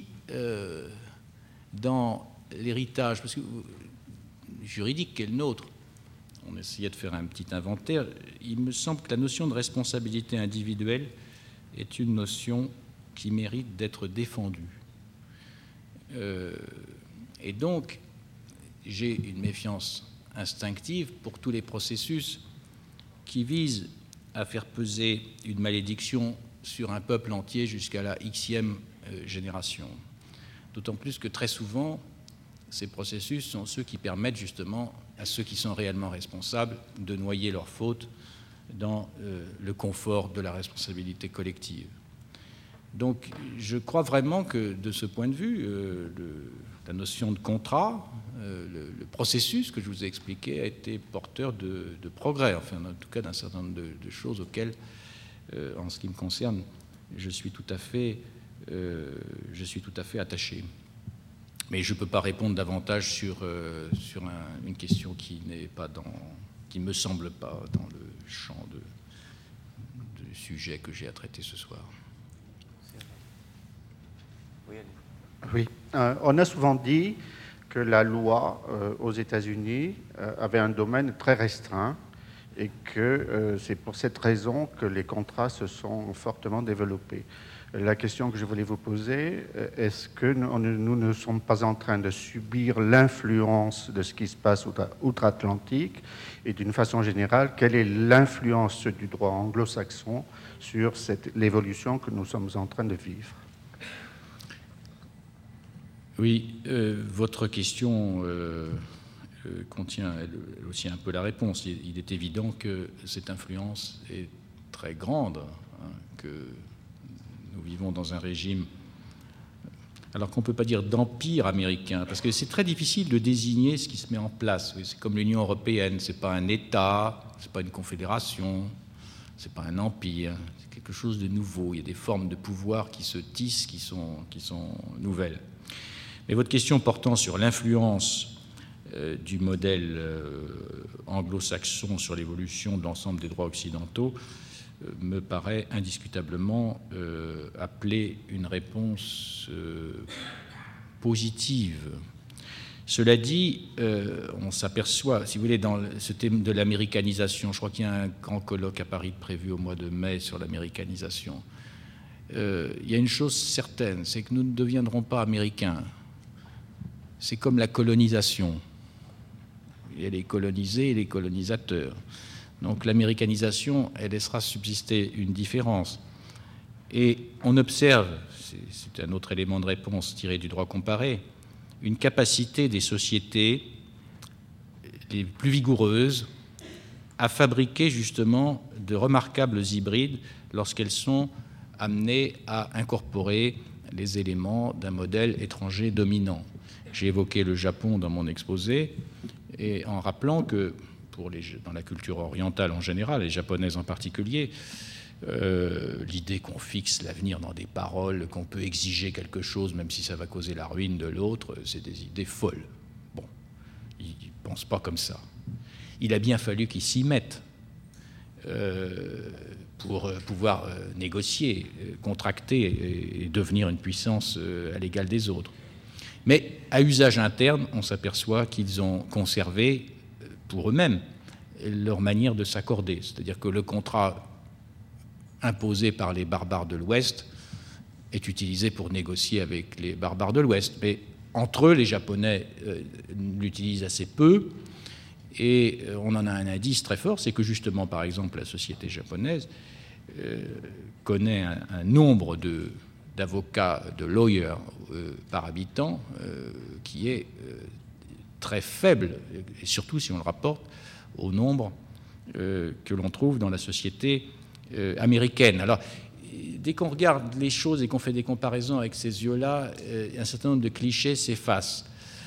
dans l'héritage juridique qu'est le nôtre, on essayait de faire un petit inventaire, il me semble que la notion de responsabilité individuelle est une notion qui mérite d'être défendue. Et donc, j'ai une méfiance instinctive pour tous les processus qui visent à faire peser une malédiction sur un peuple entier jusqu'à la Xème génération. D'autant plus que très souvent, ces processus sont ceux qui permettent justement à ceux qui sont réellement responsables de noyer leurs fautes dans le confort de la responsabilité collective. Donc je crois vraiment que de ce point de vue, la notion de contrat, le processus que je vous ai expliqué a été porteur de progrès, enfin en tout cas d'un certain nombre de choses auxquelles, en ce qui me concerne, je suis tout à fait attaché. Mais je ne peux pas répondre davantage sur une question qui ne me semble pas dans le champ du sujet que j'ai à traiter ce soir.
Oui, on a souvent dit que la loi aux États-Unis avait un domaine très restreint et que c'est pour cette raison que les contrats se sont fortement développés. La question que je voulais vous poser, est-ce que nous ne sommes pas en train de subir l'influence de ce qui se passe outre-Atlantique? Et d'une façon générale, quelle est l'influence du droit anglo-saxon sur l'évolution que nous sommes en train de vivre?
Oui, votre question contient elle aussi un peu la réponse. Il est évident que cette influence est très grande, hein, que nous vivons dans un régime. alors qu'on ne peut pas dire d'empire américain, parce que c'est très difficile de désigner ce qui se met en place. C'est comme l'Union européenne, ce n'est pas un État, ce n'est pas une confédération, ce n'est pas un empire, c'est quelque chose de nouveau. Il y a des formes de pouvoir qui se tissent, qui sont nouvelles. Mais votre question portant sur l'influence du modèle anglo-saxon sur l'évolution de l'ensemble des droits occidentaux me paraît indiscutablement appeler une réponse positive. Cela dit, on s'aperçoit, si vous voulez, dans ce thème de l'américanisation, je crois qu'il y a un grand colloque à Paris prévu au mois de mai sur l'américanisation. Il y a une chose certaine, c'est que nous ne deviendrons pas américains. C'est comme la colonisation. Il y a les colonisés et les colonisateurs. Donc l'américanisation, elle laissera subsister une différence. Et on observe, c'est un autre élément de réponse tiré du droit comparé, une capacité des sociétés les plus vigoureuses à fabriquer justement de remarquables hybrides lorsqu'elles sont amenées à incorporer les éléments d'un modèle étranger dominant. J'ai évoqué le Japon dans mon exposé, et en rappelant que dans la culture orientale en général, et japonaise en particulier, l'idée qu'on fixe l'avenir dans des paroles, qu'on peut exiger quelque chose même si ça va causer la ruine de l'autre, c'est des idées folles. Bon, ils ne pensent pas comme ça. Il a bien fallu qu'ils s'y mettent pour pouvoir négocier, contracter et devenir une puissance à l'égal des autres. Mais à usage interne, on s'aperçoit qu'ils ont conservé pour eux-mêmes leur manière de s'accorder. C'est-à-dire que le contrat imposé par les barbares de l'Ouest est utilisé pour négocier avec les barbares de l'Ouest. Mais entre eux, les Japonais l'utilisent assez peu. Et on en a un indice très fort, c'est que justement, par exemple, la société japonaise connaît un nombre d'avocats, de lawyers par habitant qui est très faible, et surtout si on le rapporte au nombre que l'on trouve dans la société américaine. Alors, dès qu'on regarde les choses et qu'on fait des comparaisons avec ces yeux-là, un certain nombre de clichés s'effacent.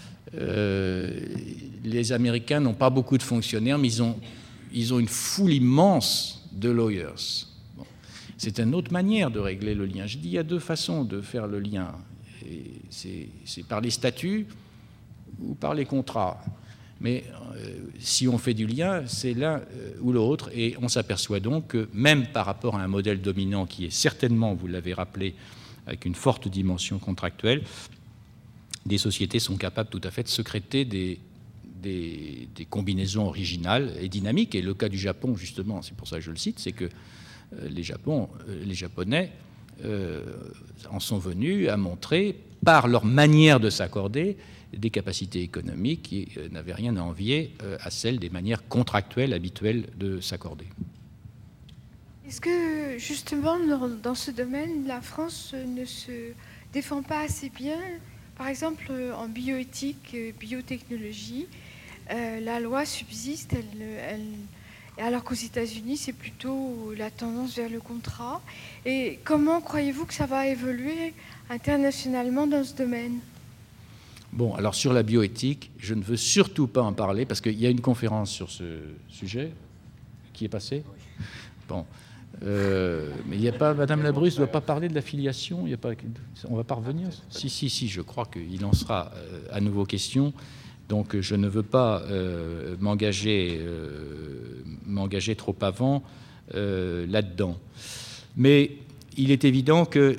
Les Américains n'ont pas beaucoup de fonctionnaires, mais ils ont une foule immense de lawyers. Bon. C'est une autre manière de régler le lien. Je dis, il y a deux façons de faire le lien. C'est par les statuts ou par les contrats. Mais si on fait du lien, c'est l'un ou l'autre. Et on s'aperçoit donc que même par rapport à un modèle dominant qui est certainement, vous l'avez rappelé, avec une forte dimension contractuelle, des sociétés sont capables tout à fait de sécréter des combinaisons originales et dynamiques. Et le cas du Japon, justement, c'est pour ça que je le cite, c'est que les Japonais en sont venus à montrer, par leur manière de s'accorder, des capacités économiques qui n'avaient rien à envier à celles des manières contractuelles habituelles de s'accorder.
Est-ce que, justement, dans ce domaine, la France ne se défend pas assez bien? Par exemple, en bioéthique, biotechnologie, la loi subsiste, alors qu'aux États-Unis, c'est plutôt la tendance vers le contrat. Et comment croyez-vous que ça va évoluer internationalement dans ce domaine?
Bon, alors sur la bioéthique, je ne veux surtout pas en parler parce qu'il y a une conférence sur ce sujet qui est passée. Bon, mais il n'y a pas, Madame Labrusse ne doit pas parler de la filiation. Il y a pas, on ne va pas revenir. Si, je crois qu'il en sera à nouveau question. Donc je ne veux pas m'engager trop avant là-dedans. Mais il est évident que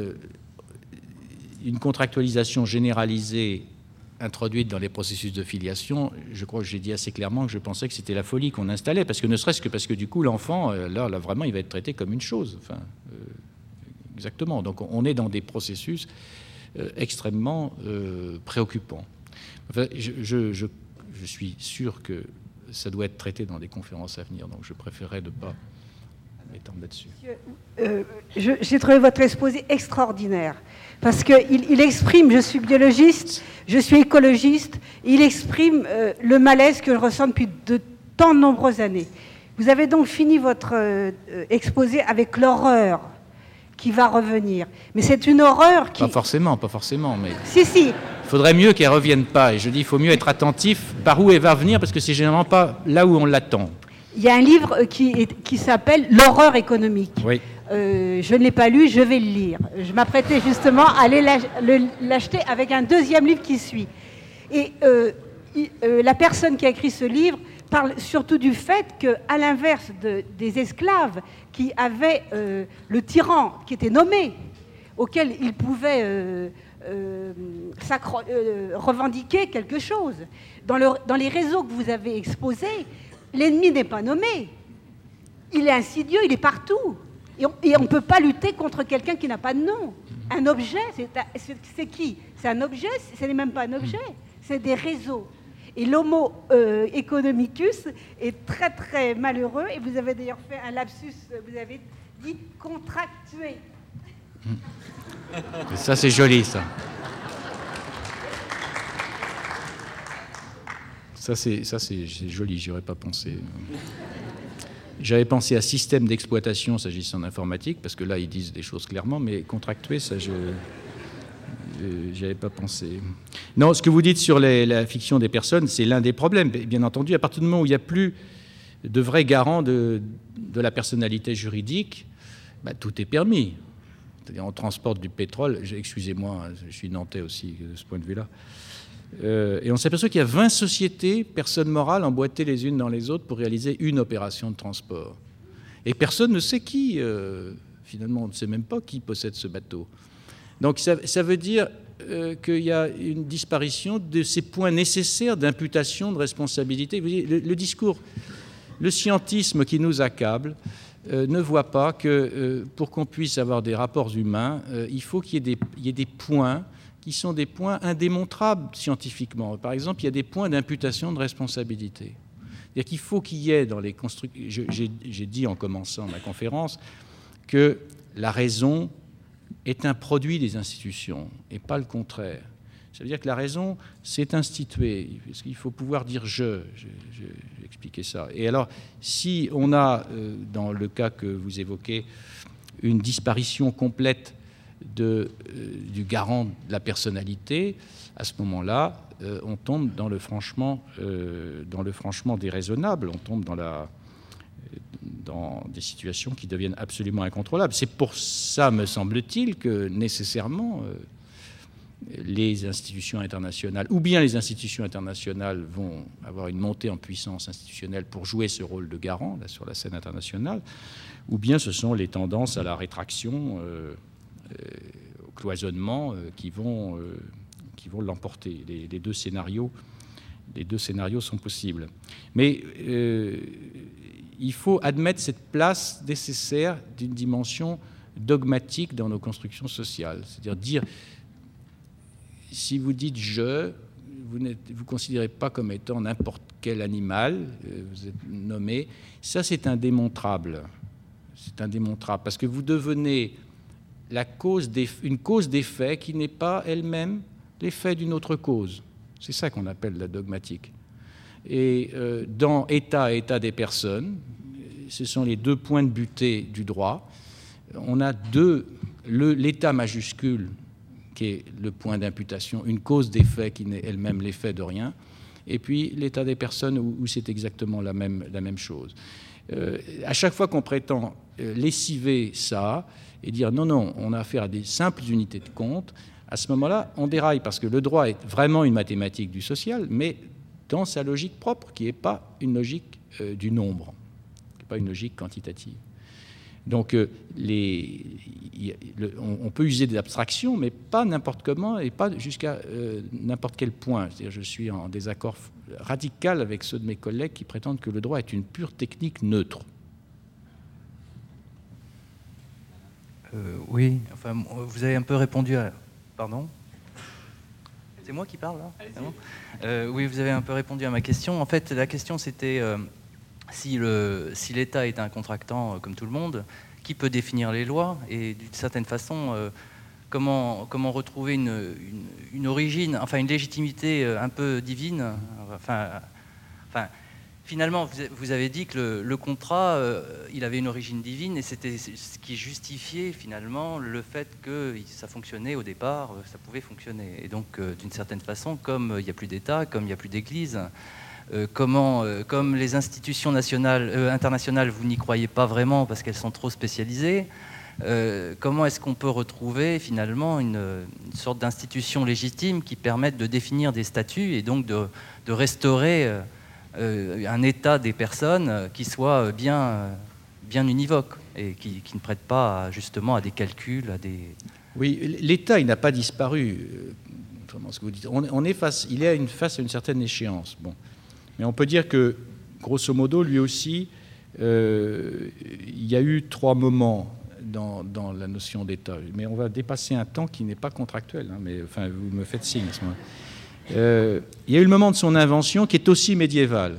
une contractualisation généralisée introduite dans les processus de filiation, je crois que j'ai dit assez clairement que je pensais que c'était la folie qu'on installait, parce que ne serait-ce que parce que du coup l'enfant, là vraiment, il va être traité comme une chose. Enfin, exactement. Donc on est dans des processus extrêmement préoccupants. Enfin, je suis sûr que ça doit être traité dans des conférences à venir, donc je préférerais ne pas m'étendre là-dessus.
J'ai trouvé votre exposé extraordinaire, parce qu'il exprime, je suis biologiste, je suis écologiste, il exprime le malaise que je ressens depuis de tant de nombreuses années. Vous avez donc fini votre exposé avec l'horreur qui va revenir. Mais c'est une horreur qui...
Pas forcément, mais...
Si.
Il faudrait mieux qu'elle ne revienne pas. Et je dis, il faut mieux être attentif par où elle va venir, parce que c'est généralement pas là où on l'attend.
Il y a un livre qui s'appelle « L'horreur économique ».
Oui.
Je ne l'ai pas lu, je vais le lire. Je m'apprêtais justement à aller l'acheter avec un deuxième livre qui suit. Et la personne qui a écrit ce livre parle surtout du fait qu'à l'inverse des esclaves qui avaient le tyran qui était nommé, auquel ils pouvaient revendiquer quelque chose. Dans les réseaux que vous avez exposés, l'ennemi n'est pas nommé. Il est insidieux, il est partout. Et on ne peut pas lutter contre quelqu'un qui n'a pas de nom. Un objet, c'est qui? C'est un objet, ce n'est même pas un objet, c'est des réseaux. Et l'homo economicus est très très malheureux, et vous avez d'ailleurs fait un lapsus, vous avez dit contractué.
Ça c'est joli ça. Ça c'est joli, j'y aurais pas pensé. J'avais pensé à système d'exploitation s'agissant d'informatique, parce que là ils disent des choses clairement, mais contractué, ça j'avais pas pensé. Non, ce que vous dites sur la fiction des personnes, c'est l'un des problèmes. Bien entendu, à partir du moment où il n'y a plus de vrais garants de la personnalité juridique, tout est permis. C'est-à-dire on transporte du pétrole, excusez-moi, je suis nantais aussi de ce point de vue-là, et on s'aperçoit qu'il y a 20 sociétés, personnes morales, emboîtées les unes dans les autres pour réaliser une opération de transport. Et personne ne sait qui, finalement, on ne sait même pas qui possède ce bateau. Donc ça veut dire qu'il y a une disparition de ces points nécessaires d'imputation de responsabilité. Le discours, le scientisme qui nous accable ne voit pas que pour qu'on puisse avoir des rapports humains, il faut qu'il y ait des points qui sont des points indémontrables scientifiquement. Par exemple, il y a des points d'imputation de responsabilité. C'est-à-dire qu'il faut qu'il y ait dans les constructions... J'ai dit en commençant ma conférence que la raison est un produit des institutions et pas le contraire. Ça veut dire que la raison, c'est institué. Parce qu'il faut pouvoir dire « je ». J'ai expliqué ça. Et alors, si on a, dans le cas que vous évoquez, une disparition complète du garant de la personnalité, à ce moment-là, on tombe dans le franchement déraisonnable, on tombe dans des situations qui deviennent absolument incontrôlables. C'est pour ça, me semble-t-il, que nécessairement les institutions internationales, ou bien les institutions internationales vont avoir une montée en puissance institutionnelle pour jouer ce rôle de garant là, sur la scène internationale, ou bien ce sont les tendances à la rétraction, au cloisonnement qui vont l'emporter. Les deux scénarios sont possibles. Mais il faut admettre cette place nécessaire d'une dimension dogmatique dans nos constructions sociales. C'est-à-dire dire, si vous dites « je », vous ne vous considérez pas comme étant n'importe quel animal, vous êtes nommé. Ça, c'est indémontrable. C'est indémontrable, parce que vous devenez une cause d'effet qui n'est pas elle-même l'effet d'une autre cause. C'est ça qu'on appelle la dogmatique. Et dans état et état des personnes, ce sont les deux points de butée du droit. On a l'état majuscule, qui est le point d'imputation, une cause d'effet qui n'est elle-même l'effet de rien, et puis l'état des personnes où c'est exactement la même chose. À chaque fois qu'on prétend lessiver ça et dire non, on a affaire à des simples unités de compte, à ce moment-là, on déraille, parce que le droit est vraiment une mathématique du social, mais dans sa logique propre, qui n'est pas une logique du nombre, qui n'est pas une logique quantitative. Donc, on peut user des abstractions, mais pas n'importe comment et pas jusqu'à n'importe quel point. C'est-à-dire, je suis en désaccord radical avec ceux de mes collègues qui prétendent que le droit est une pure technique neutre.
Oui, enfin, vous avez un peu répondu à... Pardon ? C'est moi qui parle, là ? Oui, vous avez un peu répondu à ma question. En fait, la question, c'était... Si l'État est un contractant comme tout le monde, qui peut définir les lois ? Et d'une certaine façon, comment retrouver une origine, enfin une légitimité un peu divine ? Enfin, finalement, vous avez dit que le contrat, il avait une origine divine et c'était ce qui justifiait finalement le fait que ça fonctionnait au départ, ça pouvait fonctionner. Et donc, d'une certaine façon, comme il n'y a plus d'État, comme il n'y a plus d'Église, comme les institutions internationales, vous n'y croyez pas vraiment parce qu'elles sont trop spécialisées, comment est-ce qu'on peut retrouver finalement une sorte d'institution légitime qui permette de définir des statuts et donc de restaurer un état des personnes qui soit bien univoque et qui ne prête pas justement à des calculs, à des...
Oui, l'État, il n'a pas disparu. Vraiment, ce que vous dites. Il est face à une certaine échéance. Bon. Mais on peut dire que, grosso modo, lui aussi, il y a eu 3 moments dans la notion d'État. Mais on va dépasser un temps qui n'est pas contractuel. Hein, mais enfin, vous me faites signe à ce moment-là. Il y a eu le moment de son invention qui est aussi médiéval.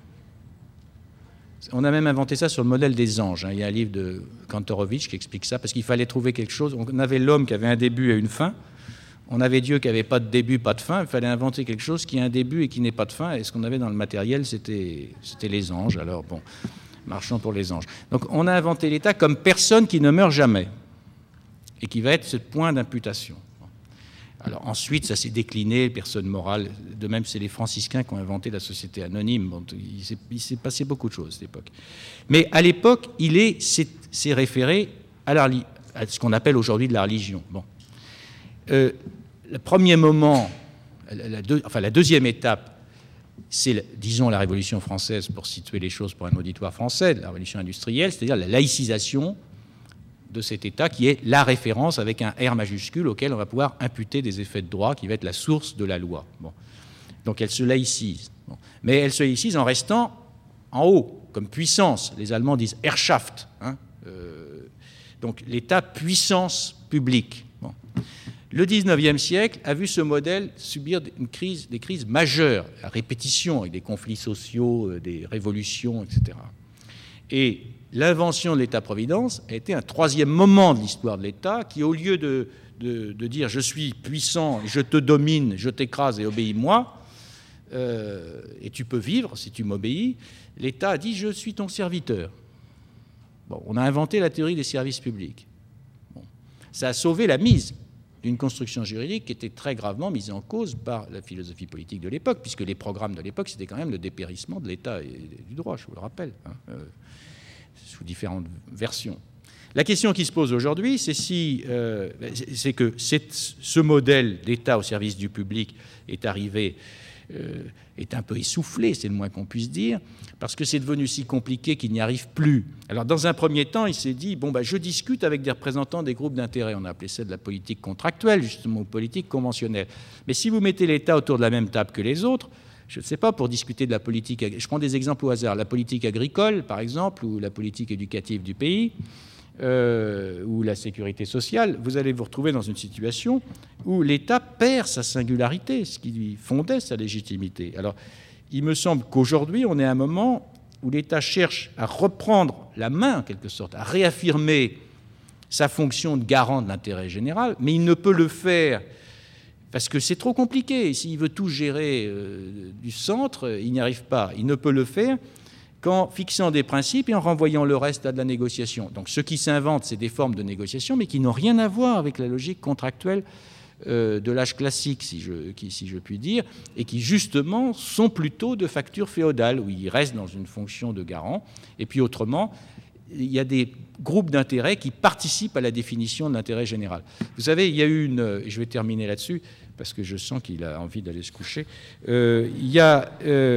On a même inventé ça sur le modèle des anges. Hein. Il y a un livre de Kantorowicz qui explique ça, parce qu'il fallait trouver quelque chose. On avait l'homme qui avait un début et une fin. On avait Dieu qui n'avait pas de début, pas de fin. Il fallait inventer quelque chose qui a un début et qui n'ait pas de fin. Et ce qu'on avait dans le matériel, c'était les anges. Alors bon, marchons pour les anges. Donc on a inventé l'État comme personne qui ne meurt jamais et qui va être ce point d'imputation. Alors ensuite, ça s'est décliné, personne morale. De même, c'est les franciscains qui ont inventé la société anonyme. Bon, il s'est passé beaucoup de choses à cette époque. Mais à l'époque, c'est référé à ce qu'on appelle aujourd'hui de la religion. Bon. Le premier moment, la deuxième étape, c'est, disons, la Révolution française, pour situer les choses pour un auditoire français, la Révolution industrielle, c'est-à-dire la laïcisation de cet État qui est la référence avec un R majuscule auquel on va pouvoir imputer des effets de droit qui va être la source de la loi. Bon. Donc elle se laïcise. Bon. Mais elle se laïcise en restant en haut, comme puissance. Les Allemands disent Herrschaft. Hein, donc l'État puissance publique. Bon. Le XIXe siècle a vu ce modèle subir des crises majeures, la répétition avec des conflits sociaux, des révolutions, etc. Et l'invention de l'État-providence a été un 3e moment de l'histoire de l'État qui, au lieu de dire « je suis puissant, je te domine, je t'écrase et obéis-moi, et tu peux vivre si tu m'obéis », l'État a dit « je suis ton serviteur ». Bon, on a inventé la théorie des services publics. Bon. Ça a sauvé la mise d'une construction juridique qui était très gravement mise en cause par la philosophie politique de l'époque, puisque les programmes de l'époque, c'était quand même le dépérissement de l'État et du droit, je vous le rappelle, hein, sous différentes versions. La question qui se pose aujourd'hui, c'est que ce modèle d'État au service du public est arrivé, est un peu essoufflé, c'est le moins qu'on puisse dire, parce que c'est devenu si compliqué qu'il n'y arrive plus. Alors, dans un premier temps, il s'est dit, je discute avec des représentants des groupes d'intérêt. On a appelé ça de la politique contractuelle, justement, ou politique conventionnelle. Mais si vous mettez l'État autour de la même table que les autres, je ne sais pas, pour discuter de la politique... Je prends des exemples au hasard. La politique agricole, par exemple, ou la politique éducative du pays, ou la sécurité sociale, vous allez vous retrouver dans une situation où l'État perd sa singularité, ce qui lui fondait sa légitimité. Alors, il me semble qu'aujourd'hui, on est à un moment où l'État cherche à reprendre la main, en quelque sorte, à réaffirmer sa fonction de garant de l'intérêt général, mais il ne peut le faire parce que c'est trop compliqué. S'il veut tout gérer du centre, il n'y arrive pas. Il ne peut le faire qu'en fixant des principes et en renvoyant le reste à de la négociation. Donc ce qui s'invente, c'est des formes de négociation, mais qui n'ont rien à voir avec la logique contractuelle de l'âge classique, si je puis dire, et qui justement sont plutôt de facture féodale, où il reste dans une fonction de garant. Et puis autrement, il y a des groupes d'intérêts qui participent à la définition de l'intérêt général. Vous savez, il y a eu je vais terminer là-dessus, parce que je sens qu'il a envie d'aller se coucher. Il y a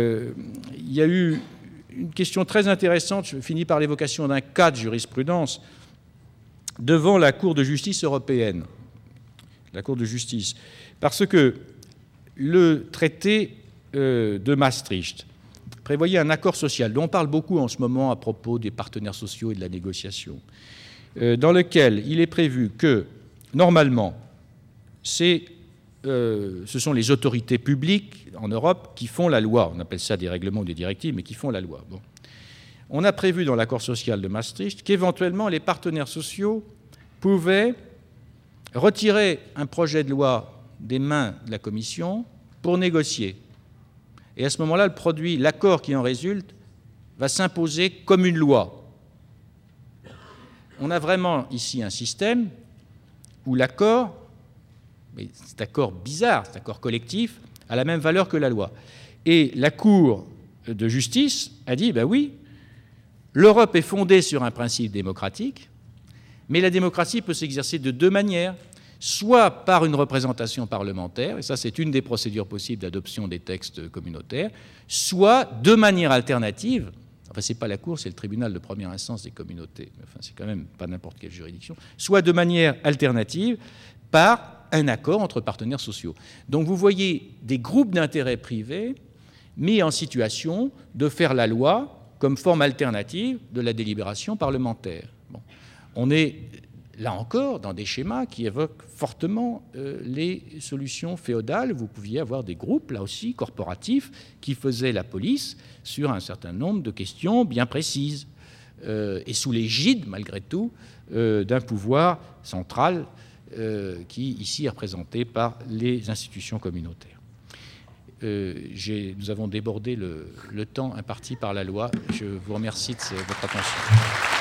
eu une question très intéressante, je finis par l'évocation d'un cas de jurisprudence devant la Cour de justice européenne. La Cour de justice. Parce que le traité de Maastricht prévoyait un accord social, dont on parle beaucoup en ce moment à propos des partenaires sociaux et de la négociation, dans lequel il est prévu que, normalement, ce sont les autorités publiques en Europe qui font la loi. On appelle ça des règlements ou des directives, mais qui font la loi. Bon. On a prévu dans l'accord social de Maastricht qu'éventuellement les partenaires sociaux pouvaient retirer un projet de loi des mains de la Commission pour négocier. Et à ce moment-là, l'accord qui en résulte va s'imposer comme une loi. On a vraiment ici un système où l'accord, mais cet accord bizarre, cet accord collectif, a la même valeur que la loi. Et la Cour de justice a dit, ben oui, l'Europe est fondée sur un principe démocratique, mais la démocratie peut s'exercer de deux manières, soit par une représentation parlementaire, et ça c'est une des procédures possibles d'adoption des textes communautaires, soit de manière alternative, enfin c'est pas la Cour, c'est le tribunal de première instance des communautés, enfin c'est quand même pas n'importe quelle juridiction, soit de manière alternative par un accord entre partenaires sociaux. Donc vous voyez des groupes d'intérêts privés mis en situation de faire la loi comme forme alternative de la délibération parlementaire. Bon. On est là encore dans des schémas qui évoquent fortement les solutions féodales. Vous pouviez avoir des groupes, là aussi, corporatifs, qui faisaient la police sur un certain nombre de questions bien précises, et sous l'égide, malgré tout, d'un pouvoir central qui, ici, est représenté par les institutions communautaires. Nous avons débordé le temps imparti par la loi. Je vous remercie de votre attention.